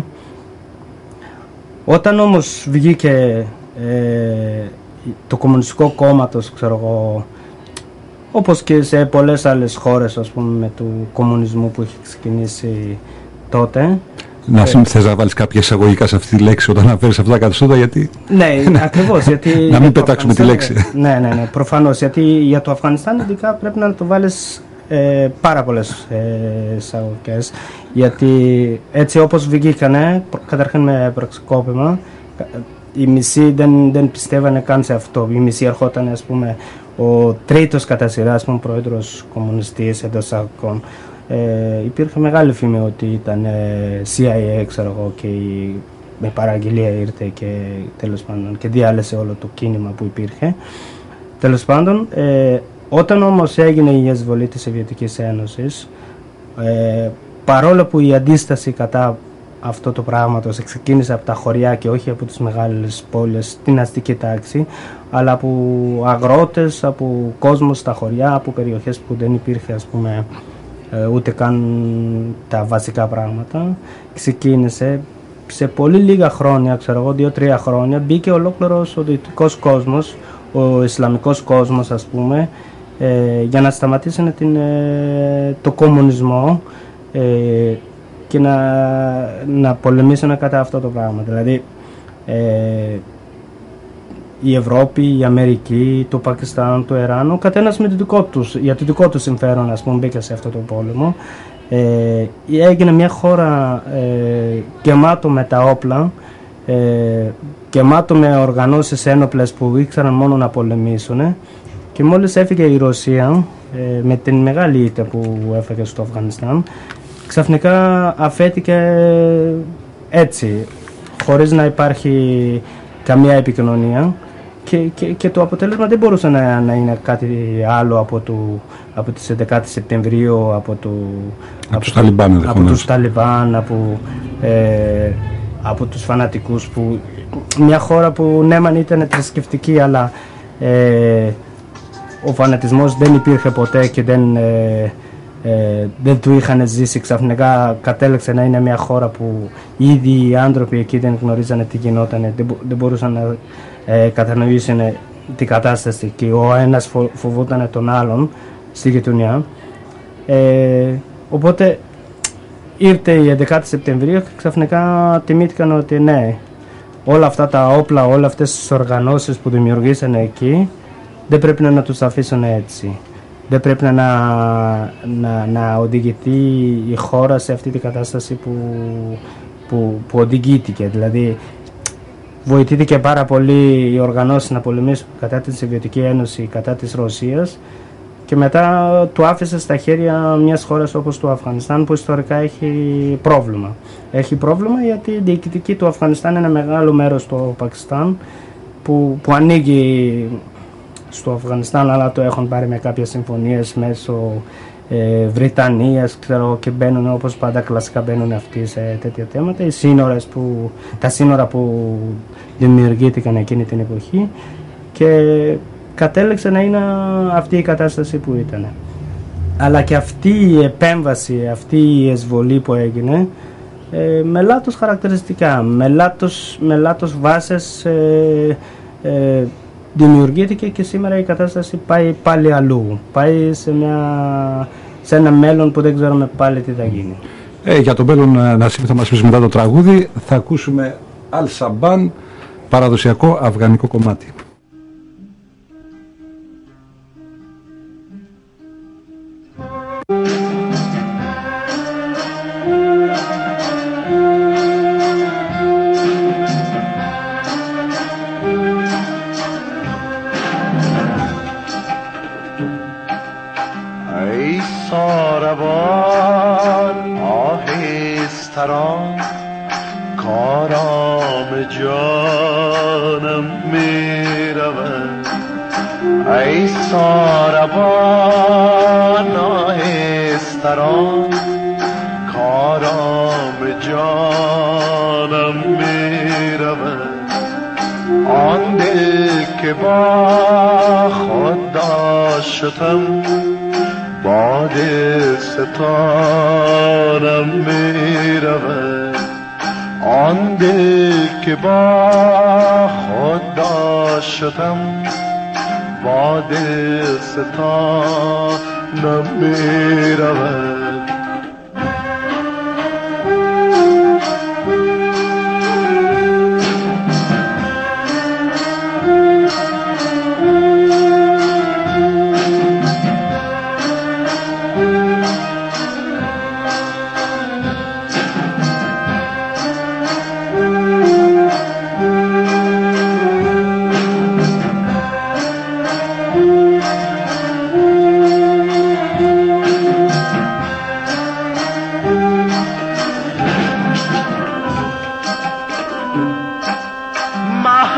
Όταν όμως βγήκε το Κομμουνιστικό Κόμματος, ξέρω εγώ, όπως και σε πολλές άλλες χώρες, ας πούμε, με του κομμουνισμού που είχε ξεκινήσει τότε. Να θες να βάλεις κάποια εισαγωγικά σε αυτή τη λέξη όταν αναφέρεις αυτά τα καθεστώτα, γιατί... Ναι, ακριβώς, γιατί... να μην πετάξουμε τη λέξη. Ναι, προφανώς, γιατί για το Αφγανιστάν ειδικά πρέπει να το βάλεις πάρα πολλές εισαγωγικές. Γιατί έτσι όπως βγήκανε, καταρχήν με πραξικόπημα, οι μισοί δεν πιστεύανε καν σε αυτό. Οι μισοί ερχόταν, ας πούμε, ο τρίτος κατά σειρά, ας πούμε, πρόεδρος κομμουνιστής εντός εισαγωγικών. Υπήρχε μεγάλη φήμη ότι ήταν CIA, ξέρω εγώ, και με παραγγελία ήρθε και τέλος πάντων και διάλυσε όλο το κίνημα που υπήρχε. Τέλος πάντων, όταν όμως έγινε η εισβολή της Σοβιετικής Ένωσης, παρόλο που η αντίσταση κατά αυτό το πράγματος ξεκίνησε από τα χωριά και όχι από τις μεγάλες πόλεις, την αστική τάξη, αλλά από αγρότες, από κόσμο στα χωριά, από περιοχές που δεν υπήρχε, ας πούμε, ούτε καν τα βασικά πράγματα, ξεκίνησε σε πολύ λίγα χρόνια, ξέρω εγώ, 2-3 χρόνια, μπήκε ολόκληρος ο δυτικός κόσμος, ο Ισλαμικός κόσμος, ας πούμε, για να σταματήσουν το κομμουνισμό και να πολεμήσουν κατά αυτό το πράγμα. Δηλαδή η Ευρώπη, η Αμερική, το Πακιστάν, το Ιράν, ο καθένας με για το δικό του συμφέρον, ας πούμε, μπήκε σε αυτό το πόλεμο. Έγινε μια χώρα γεμάτο με τα όπλα, γεμάτο με οργανώσεις ένοπλες που ήξεραν μόνο να πολεμήσουν, και μόλις έφυγε η Ρωσία με την μεγάλη ήττα που έφεγε στο Αφγανιστάν, ξαφνικά αφέθηκε έτσι, χωρίς να υπάρχει καμία επικοινωνία, και το αποτέλεσμα δεν μπορούσε να είναι κάτι άλλο από τις 11 Σεπτεμβρίου, από τους Ταλιμπάν, από τους φανατικούς, που μια χώρα που ναι μεν ήταν θρησκευτική, αλλά ο φανατισμός δεν υπήρχε ποτέ και δεν του είχαν ζήσει, ξαφνικά κατέληξε να είναι μια χώρα που ήδη οι άνθρωποι εκεί δεν γνωρίζανε τι γινόταν, δεν μπορούσαν να κατανοήσουν την κατάσταση, και ο ένας φοβόταν τον άλλον στη γειτονιά. Οπότε ήρθε η 11η Σεπτεμβρίου και ξαφνικά τιμήθηκαν ότι ναι, όλα αυτά τα όπλα, όλα αυτές τις οργανώσεις που δημιουργήσανε εκεί, δεν πρέπει να τους αφήσουν έτσι. Δεν πρέπει να οδηγηθεί η χώρα σε αυτή την κατάσταση που οδηγήθηκε. Δηλαδή, βοηθήθηκε πάρα πολύ οι οργανώσεις να πολεμήσουν κατά τη Σοβιετική Ένωση, κατά της Ρωσίας, και μετά το άφησε στα χέρια μιας χώρας όπως το Αφγανιστάν, που ιστορικά έχει πρόβλημα. Έχει πρόβλημα γιατί η διοικητική του Αφγανιστάν είναι μεγάλο μέρος του Πακιστάν, που ανοίγει στο Αφγανιστάν, αλλά το έχουν πάρει με κάποιες συμφωνίες μέσω Βρυτανίας, ξέρω, και μπαίνουν όπως πάντα κλασικά μπαίνουν αυτοί σε τέτοια θέματα. Τα σύνορα που δημιουργήθηκαν εκείνη την εποχή, και κατέληξε να είναι αυτή η κατάσταση που ήταν. Αλλά και αυτή η επέμβαση, αυτή η εισβολή που έγινε, με λάθος χαρακτηριστικά, με λάθος βάσεις, δημιουργήθηκε, και σήμερα η κατάσταση πάει πάλι αλλού. Πάει σε ένα μέλλον που δεν ξέρουμε πάλι τι θα γίνει. Για το μέλλον, Νασίμ, θα μας πεις μετά το τραγούδι. Θα ακούσουμε Al Shaban, παραδοσιακό αφγανικό κομμάτι.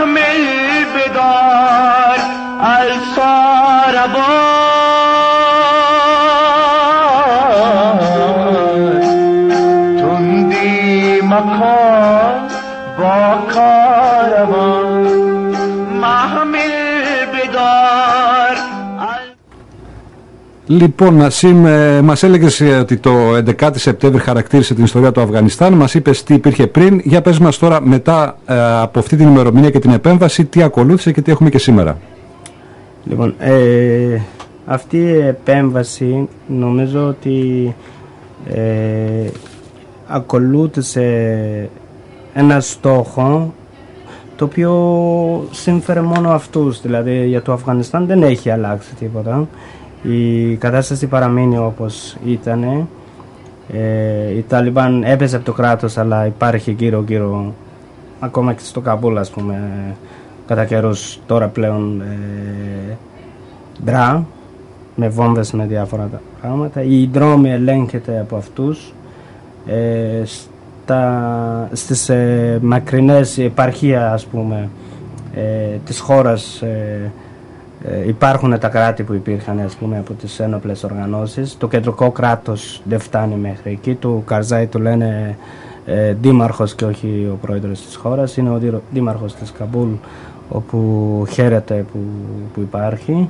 محمل بدار الصاربان تندی مکان با کاروان محمل بدار. Λοιπόν, Νασίμ, μας έλεγες ότι το 11 Σεπτέμβρη χαρακτήρισε την ιστορία του Αφγανιστάν. Μας είπες τι υπήρχε πριν. Για πες μας τώρα, μετά από αυτή την ημερομηνία και την επέμβαση, τι ακολούθησε και τι έχουμε και σήμερα. Λοιπόν, αυτή η επέμβαση νομίζω ότι ακολούθησε ένα στόχο το οποίο σύμφερε μόνο αυτούς. Δηλαδή για το Αφγανιστάν δεν έχει αλλάξει τίποτα. Η κατάσταση παραμένει όπως ήταν. Οι Ταλιμπάν έπεσε από το κράτος, αλλά υπάρχει γύρω-γύρω, ακόμα και στο Καμπούλ, ας πούμε, κατά καιρούς τώρα πλέον ντρά, με βόμβες, με διάφορα πράγματα. Οι δρόμοι ελέγχεται από αυτούς. Στις μακρινές επαρχία, ας πούμε, της χώρας υπάρχουν τα κράτη που υπήρχαν, ας πούμε, από τις ένοπλες οργανώσεις. Το κεντρικό κράτος δεν φτάνει μέχρι εκεί. Του Καρζάη του λένε δήμαρχος και όχι ο πρόεδρος της χώρας. Είναι ο δήμαρχος της Καμπούλ, όπου χαίρεται που υπάρχει.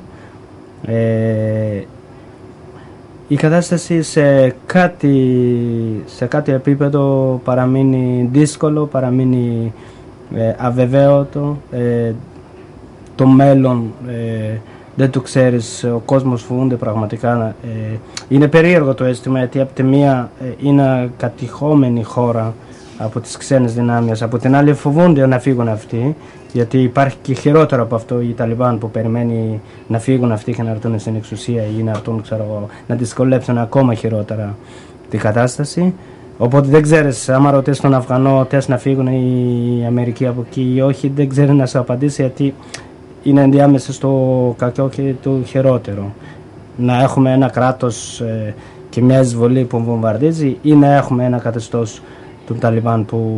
Η κατάσταση σε κάτι επίπεδο παραμείνει δύσκολο, παραμείνει αβεβαίωτο. Το μέλλον δεν το ξέρεις, ο κόσμος φοβούνται πραγματικά. Είναι περίεργο το αίσθημα, γιατί από τη μία είναι κατηχόμενη χώρα από τις ξένες δυνάμεις, από την άλλη φοβούνται να φύγουν αυτοί, γιατί υπάρχει και χειρότερο από αυτό, οι Ταλιμπάν που περιμένει να φύγουν αυτοί και να έρθουν στην εξουσία ή να έρθουν, να δυσκολέψουν ακόμα χειρότερα την κατάσταση. Οπότε δεν ξέρεις, άμα ρωτήσεις τον Αφγανό, θες να φύγουν η Αμερική από εκεί ή όχι, δεν ξέρει να σου απαντήσει, γιατί είναι ενδιάμεσα στο κακό και το χειρότερο. Να έχουμε ένα κράτος και μια εισβολή που βομβαρδίζει, ή να έχουμε ένα καθεστώς του Ταλιμπάν που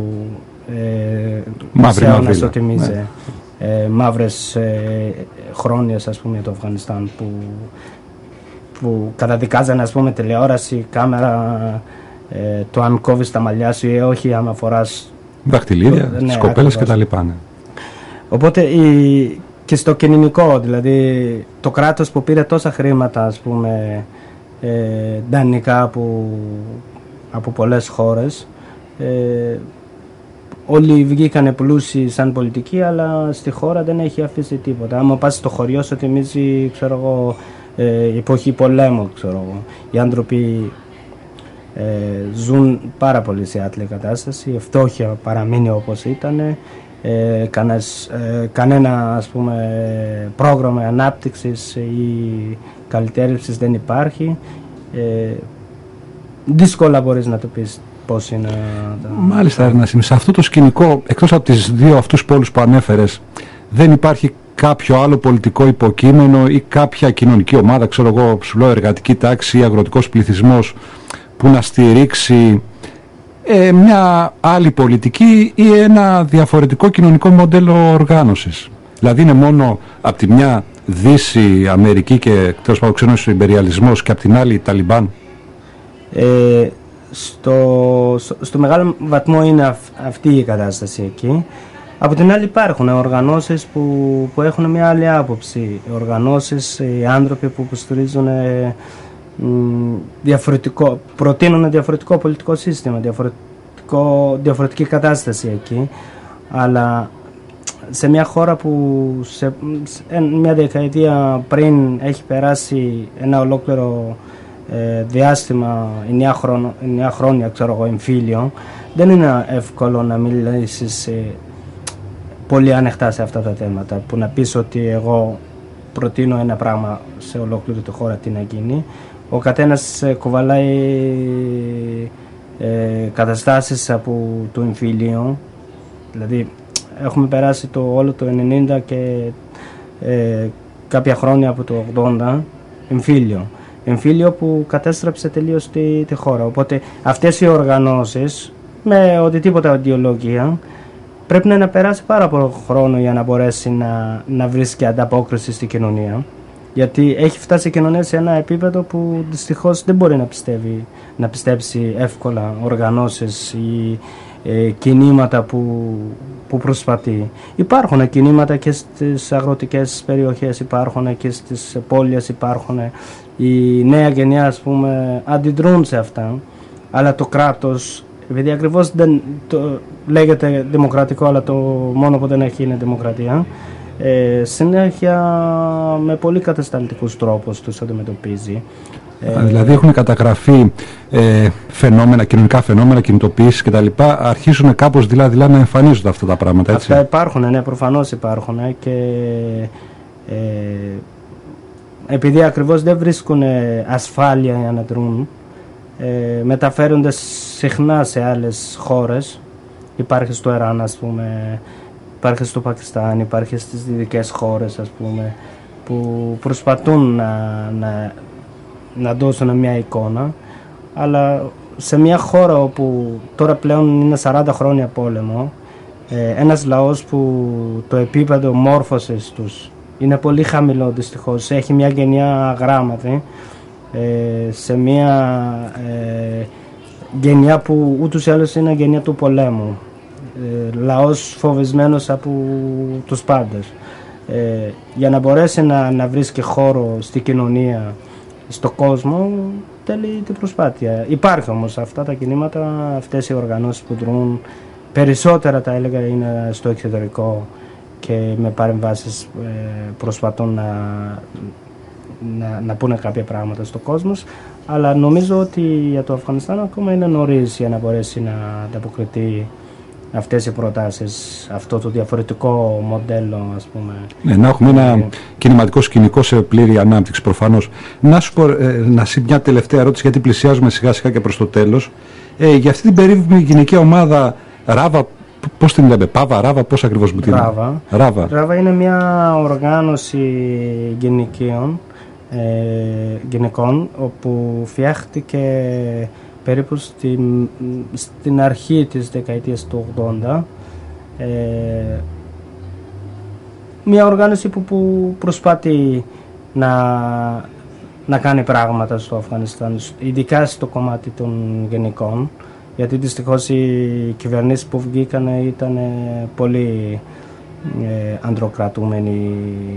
να ισοτιμίζει μαύρες χρόνιες, ας πούμε, το Αφγανιστάν, που καταδικάζανε, ας πούμε, τηλεόραση, κάμερα, το αν κόβεις τα μαλλιά σου ή όχι, άμα φοράς δαχτυλίδια, σκοπέλες και τα λοιπά. Ναι. Οπότε και στο κοινωνικό, δηλαδή το κράτος που πήρε τόσα χρήματα, ας πούμε, δανεικά από πολλές χώρες, όλοι βγήκανε πλούσιοι σαν πολιτικοί, αλλά στη χώρα δεν έχει αφήσει τίποτα. Άμα πας στο χωριό σου, θυμίζει, ξέρω εγώ, εποχή πολέμου, ξέρω εγώ. Οι άνθρωποι ζουν πάρα πολύ σε άτλη κατάσταση, η φτώχεια παραμείνει όπως ήταν, κανένα, ας πούμε, πρόγραμμα ανάπτυξης ή καλυτέρευσης δεν υπάρχει. Δύσκολα μπορείς να το πεις πώς είναι. Μάλιστα, Ερνασίμ, σε αυτό το σκηνικό, εκτός από τις δύο αυτούς πόλους που ανέφερες, δεν υπάρχει κάποιο άλλο πολιτικό υποκείμενο ή κάποια κοινωνική ομάδα, ξέρω εγώ, σου λέω εργατική τάξη ή αγροτικός πληθυσμός, που να στηρίξει μια άλλη πολιτική ή ένα διαφορετικό κοινωνικό μοντέλο οργάνωσης? Δηλαδή είναι μόνο από τη μια Δύση, Αμερική και τέλος πάντων ξένος ιμπεριαλισμός, και από την άλλη Ταλιμπάν? Στο μεγάλο βαθμό είναι αυτή η κατάσταση εκεί. Από την άλλη υπάρχουν οργανώσεις που έχουν μια άλλη άποψη. Οργανώσεις, οι άνθρωποι που υποστηρίζουν προτείνουν διαφορετικό πολιτικό σύστημα, διαφορετική κατάσταση εκεί. Αλλά σε μια χώρα που σε μια δεκαετία πριν έχει περάσει ένα ολόκληρο διάστημα, 9 χρόνια, ξέρω εγώ, εμφύλιο, δεν είναι εύκολο να μιλήσεις πολύ ανοιχτά σε αυτά τα θέματα, που να πεις ότι εγώ προτείνω ένα πράγμα σε ολόκληρη τη χώρα, τι να γίνει. Ο καθένας κουβαλάει καταστάσεις από το εμφύλιο. Δηλαδή έχουμε περάσει όλο το 90 και κάποια χρόνια από το 80 εμφύλιο που κατέστρεψε τελείως τη χώρα. Οπότε αυτές οι οργανώσεις με οτιδήποτε ιδεολογία πρέπει να περάσει πάρα πολύ χρόνο για να μπορέσει να βρίσκει ανταπόκριση στην κοινωνία. Γιατί έχει φτάσει η κοινωνία σε ένα επίπεδο που δυστυχώς δεν μπορεί να πιστέψει εύκολα οργανώσεις ή κινήματα που προσπαθεί. Υπάρχουν κινήματα και στις αγροτικές περιοχές, υπάρχουν και στις πόλεις, υπάρχουν. Η νέα γενιά, ας πούμε, αντιδρούν σε αυτά, αλλά το κράτος, επειδή ακριβώς δεν λέγεται δημοκρατικό, αλλά το μόνο που δεν έχει είναι δημοκρατία, συνέχεια με πολύ κατασταλτικούς τρόπους τους αντιμετωπίζει. Δηλαδή έχουν καταγραφεί κοινωνικά φαινόμενα, κινητοποιήσεις κτλ. Αρχίζουν κάπως δειλά-δειλά να εμφανίζονται αυτά τα πράγματα, έτσι. Αυτά υπάρχουν, ναι, προφανώς υπάρχουν και επειδή ακριβώς δεν βρίσκουν ασφάλεια για να δρουν, μεταφέρονται συχνά σε άλλες χώρες. Υπάρχει στο Ιράν, ας πούμε, υπάρχει στο Πακιστάν, υπάρχει στις δυτικές χώρες, ας πούμε, που προσπαθούν να δώσουν μια εικόνα, αλλά σε μια χώρα όπου τώρα πλέον είναι 40 χρόνια πόλεμο, ένας λαός που το επίπεδο μόρφωσης τους είναι πολύ χαμηλό δυστυχώς, έχει μια γενιά αγράμματη, σε μια γενιά που ούτως ή άλλως είναι γενιά του πολέμου, λαός φοβισμένος από τους πάντες. Για να μπορέσει να βρίσκει χώρο στη κοινωνία, στον κόσμο, θέλει την προσπάθεια. Υπάρχει όμως αυτά τα κινήματα, αυτές οι οργανώσεις που δρούν, περισσότερα τα έλεγα είναι στο εξωτερικό και με παρεμβάσεις προσπαθούν να πούνε κάποια πράγματα στον κόσμο, αλλά νομίζω ότι για το Αφγανιστάν ακόμα είναι νωρίς για να μπορέσει να ανταποκριθεί αυτές οι προτάσεις, αυτό το διαφορετικό μοντέλο, ας πούμε. Ναι, να έχουμε ένα κινηματικό σκηνικό σε πλήρη ανάπτυξη προφανώς. Να σου πω, μια τελευταία ερώτηση, γιατί πλησιάζουμε σιγά σιγά και προς το τέλος. Για αυτή την περίφημη γυναικεία ομάδα Ράβα, πώς την λέμε, Πάβα, Ράβα, πώς ακριβώς μου την λέμε? Ράβα είναι μια οργάνωση γυναικών, όπου φτιάχτηκε περίπου στην αρχή της δεκαετίας του 80, μια οργάνωση που προσπαθεί να κάνει πράγματα στο Αφγανιστάν, ειδικά στο κομμάτι των γυναικών, γιατί δυστυχώς οι κυβερνήσεις που βγήκαν ήταν πολύ ανδροκρατούμενοι,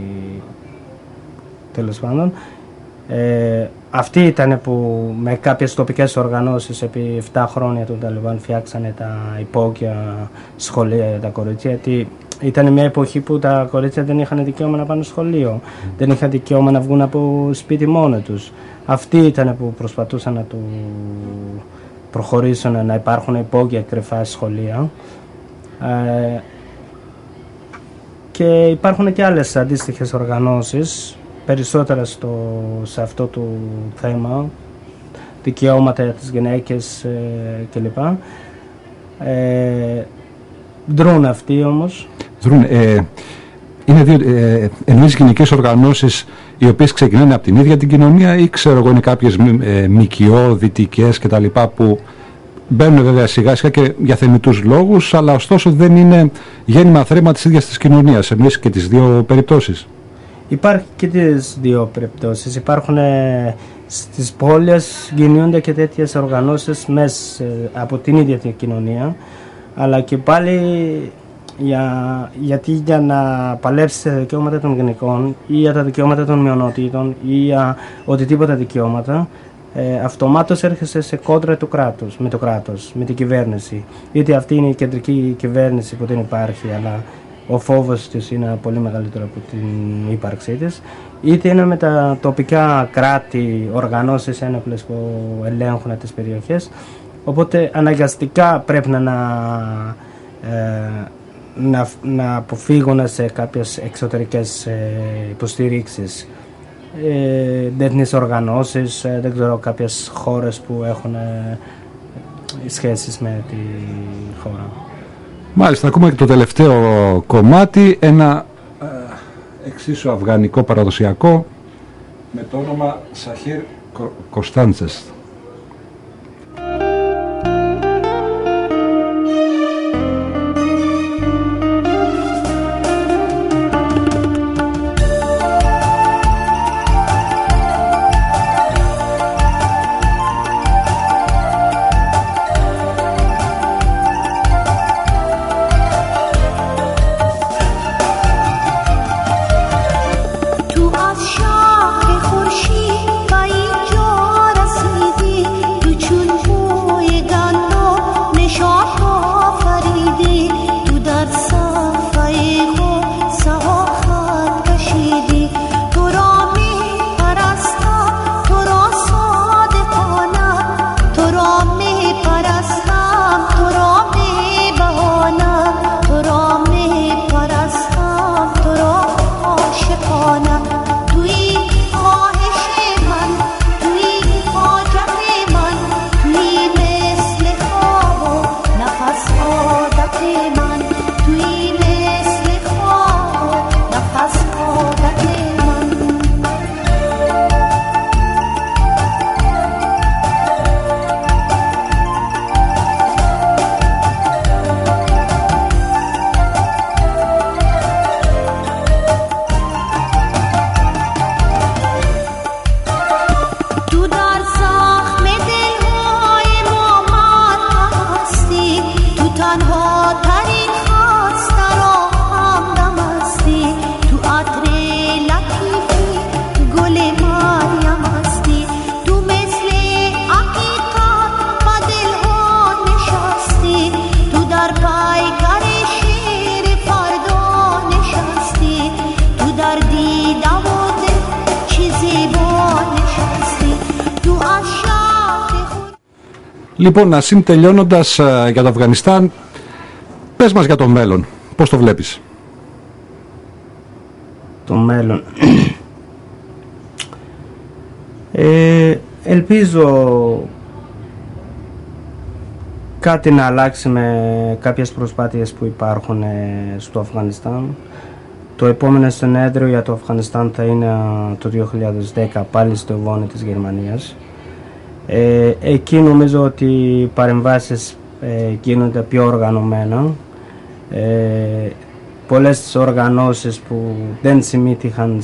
τέλος πάντων. Αυτοί ήταν που με κάποιες τοπικές οργανώσεις επί 7 χρόνια του Ταλιμπάν φτιάξανε τα υπόγεια σχολεία για τα κορίτσια, γιατί ήταν μια εποχή που τα κορίτσια δεν είχαν δικαίωμα να πάνε σχολείο, δεν είχαν δικαίωμα να βγουν από σπίτι μόνοι τους. Αυτοί ήταν που προσπαθούσαν να του προχωρήσουν, να υπάρχουν υπόγεια κρυφά σχολεία. Και υπάρχουν και άλλες αντίστοιχες οργανώσεις, περισσότερα σε αυτό το θέμα, δικαιώματα για τις γυναίκες κλπ. Δρούν αυτοί όμως. Είναι εννοείς γυναικές οργανώσεις οι οποίες ξεκινάνε από την ίδια την κοινωνία, ή ξέρω εγώ είναι κάποιες ΜΚΟ, δυτικές κτλ. Που μπαίνουν βέβαια σιγά σιγά και για θεμιτούς λόγους, αλλά ωστόσο δεν είναι γέννημα θρέμα της ίδιας της κοινωνίας, εμείς και τις δύο περιπτώσεις? Υπάρχει και τις δύο περιπτώσεις. Υπάρχουν στις πόλεις, γεννιούνται και τέτοιες οργανώσεις μέσα από την ίδια την κοινωνία, αλλά και πάλι γιατί για να παλέψει τα δικαιώματα των γυναικών ή για τα δικαιώματα των μειονοτήτων ή για οτιδήποτε δικαιώματα, αυτομάτως έρχεσαι σε κόντρα με το κράτος, με την κυβέρνηση. Είτε αυτή είναι η κεντρική κυβέρνηση που δεν υπάρχει, αλλά ο φόβος της είναι πολύ μεγαλύτερο από την ύπαρξή της, είτε είναι με τα τοπικά κράτη, οργανώσεις ένοπλες που ελέγχουν τις περιοχές. Οπότε αναγκαστικά πρέπει να αποφύγουν σε κάποιες εξωτερικές υποστηρίξεις, διεθνείς οργανώσεις, δεν ξέρω, κάποιες χώρες που έχουν σχέσεις με τη χώρα. Μάλιστα, ακούμε και το τελευταίο κομμάτι, ένα εξίσου αφγανικό παραδοσιακό με το όνομα Σαχίρ Κωνστάντσες. توی مثل خواب نفس عادت من تو در زخم دلهای ما مرهم هستی تو تنها ترین خسته را همدم هستی تو عطر لطیفی گل مریم هستی تو مثل حقیقت با دلها نشستی تو در پیکر شیر فردا نشستی تو در دیدم و دل چیزی با نشستی تو از شهر خود. Λοιπόν, Νασίμ, τελειώνοντας για το Αφγανιστάν, πες μας για το μέλλον. Πώς το βλέπεις? Το μέλλον. Ελπίζω κάτι να αλλάξει με κάποιες προσπάθειες που υπάρχουν στο Αφγανιστάν. Το επόμενο συνέδριο για το Αφγανιστάν θα είναι το 2010 πάλι στο Βόνι της Γερμανίας. Εκεί νομίζω ότι οι παρεμβάσεις γίνονται πιο οργανωμένα. Πολλές οργανώσεις που δεν συμμετείχαν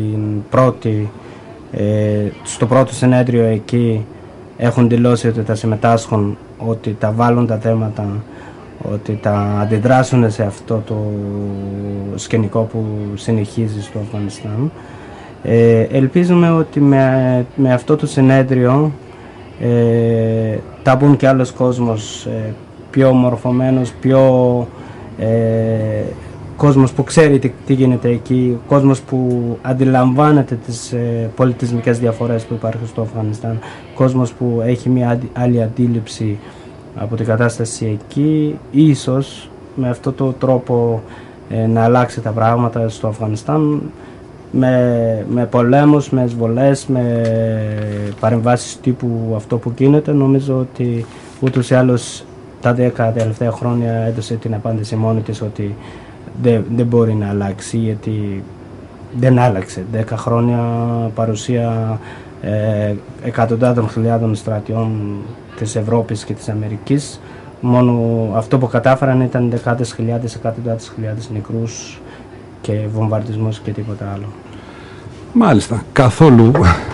στο πρώτο συνέδριο εκεί έχουν δηλώσει ότι θα συμμετάσχουν, ότι θα βάλουν τα θέματα, ότι θα αντιδράσουν σε αυτό το σκηνικό που συνεχίζει στο Αφγανιστάν. Ελπίζουμε ότι με αυτό το συνέδριο θα μπουν και άλλος κόσμος πιο μορφωμένος, κόσμος που ξέρει τι γίνεται εκεί, κόσμος που αντιλαμβάνεται τις πολιτισμικές διαφορές που υπάρχουν στο Αφγανιστάν, κόσμος που έχει μια άλλη αντίληψη από την κατάσταση εκεί. Ίσως με αυτό το τρόπο να αλλάξει τα πράγματα στο Αφγανιστάν, με πολέμους, με εισβολές, με παρεμβάσεις τύπου αυτό που γίνεται. Νομίζω ότι ούτως ή άλλως τα 10 τελευταία χρόνια έδωσε την απάντηση μόνη της ότι δεν μπορεί να αλλάξει, γιατί δεν άλλαξε. 10 χρόνια παρουσία εκατοντάδων χιλιάδων στρατιών της Ευρώπης και της Αμερικής. Μόνο αυτό που κατάφεραν ήταν εκατοντάδες χιλιάδες νεκρούς και βομβαρδισμούς και τίποτα άλλο. Μάλιστα, καθόλου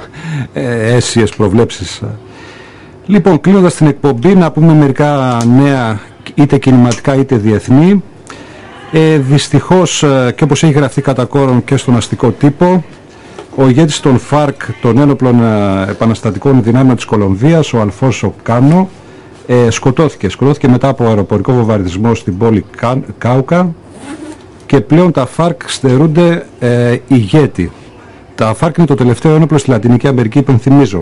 αίσιες προβλέψεις. Λοιπόν, κλείνοντας την εκπομπή, να πούμε μερικά νέα, είτε κινηματικά είτε διεθνή. Δυστυχώς, και όπως έχει γραφτεί κατά κόρον και στον αστικό τύπο, ο ηγέτης των ΦΑΡΚ, των ένοπλων επαναστατικών δυνάμεων της Κολομβίας, ο Αλφόνσο Κάνο, σκοτώθηκε μετά από αεροπορικό βομβαρδισμό στην πόλη Κάουκα, και πλέον τα ΦΑΡΚ στερούνται ηγέτη. Τα ΦΑΡΚ είναι το τελευταίο ένοπλο στη Λατινική Αμερική, υπενθυμίζω.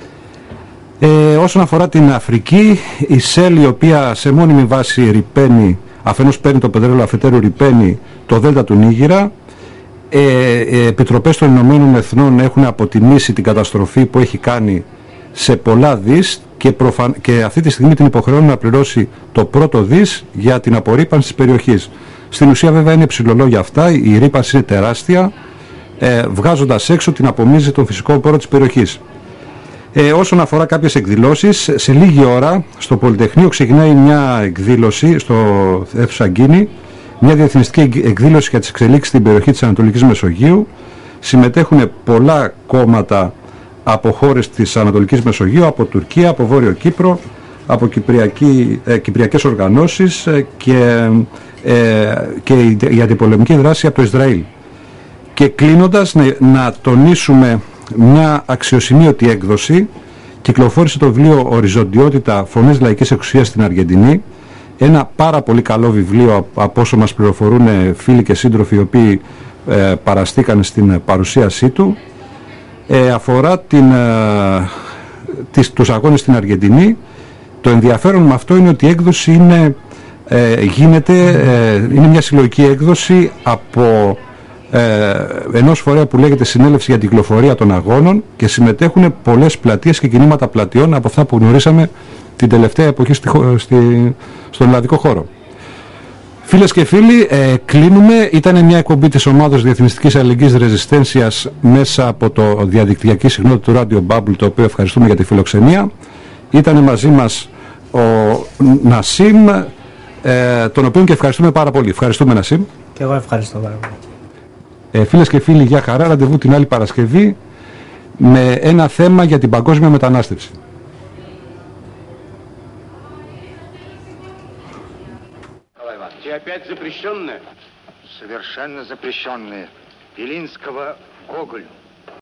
Όσον αφορά την Αφρική, η ΣΕΛ, η οποία σε μόνιμη βάση ρυπαίνει, αφενός παίρνει το πετρέλαιο, αφετέρου ρυπαίνει το δέλτα του Νίγηρα, επιτροπές των Ηνωμένων Εθνών έχουν αποτιμήσει την καταστροφή που έχει κάνει σε πολλά δις και αυτή τη στιγμή την υποχρεώνουν να πληρώσει το πρώτο δις για την απορρίπανση της περιοχής. Στην ουσία βέβαια είναι ψηλολόγια αυτά, η ρύπανση είναι τεράστια, βγάζοντας έξω την απομίζη των φυσικών πόρων της περιοχής. Όσον αφορά κάποιες εκδηλώσεις, σε λίγη ώρα στο Πολυτεχνείο ξεκινάει μια εκδήλωση στο αίθουσα Γκίνη, μια διεθνιστική εκδήλωση για τις εξελίξεις στην περιοχή της Ανατολικής Μεσογείου. Συμμετέχουν πολλά κόμματα από χώρες της Ανατολικής Μεσογείου, από Τουρκία, από Βόρειο Κύπρο, από κυπριακές οργανώσεις και η αντιπολεμική δράση από το Ισραήλ. Και κλείνοντας, να τονίσουμε μια αξιοσημείωτη έκδοση. Κυκλοφόρησε το βιβλίο «Οριζοντιότητα. Φωνές λαϊκής εξουσίας στην Αργεντινή». Ένα πάρα πολύ καλό βιβλίο, από όσο μας πληροφορούν φίλοι και σύντροφοι οι οποίοι παραστήκαν στην παρουσίασή του. Αφορά τους αγώνες στην Αργεντινή. Το ενδιαφέρον με αυτό είναι ότι η έκδοση είναι μια συλλογική έκδοση από ενός φορέα που λέγεται Συνέλευση για την Κυκλοφορία των Αγώνων, και συμμετέχουν πολλές πλατείες και κινήματα πλατιών από αυτά που γνωρίσαμε την τελευταία εποχή στον ελλαδικό χώρο. Φίλες και φίλοι, κλείνουμε. Ήταν μια εκπομπή της ομάδας Διεθνιστικής Αλληλεγγύης Ρεζιστένσιας μέσα από το διαδικτυακή συχνότητα του Radio Bubble, το οποίο ευχαριστούμε για τη φιλοξενία. Ήταν μαζί μας ο Νασίμ, τον οποίο και ευχαριστούμε πάρα πολύ. Ευχαριστούμε, Νασίμ. Και εγώ ευχαριστώ πάρα πολύ. Φίλες και φίλοι, για χαρά, ραντεβού την άλλη Παρασκευή με ένα θέμα για την παγκόσμια μετανάστευση. Те опять запрещенное? Совершенно запрещенные. Белинского Гоголь.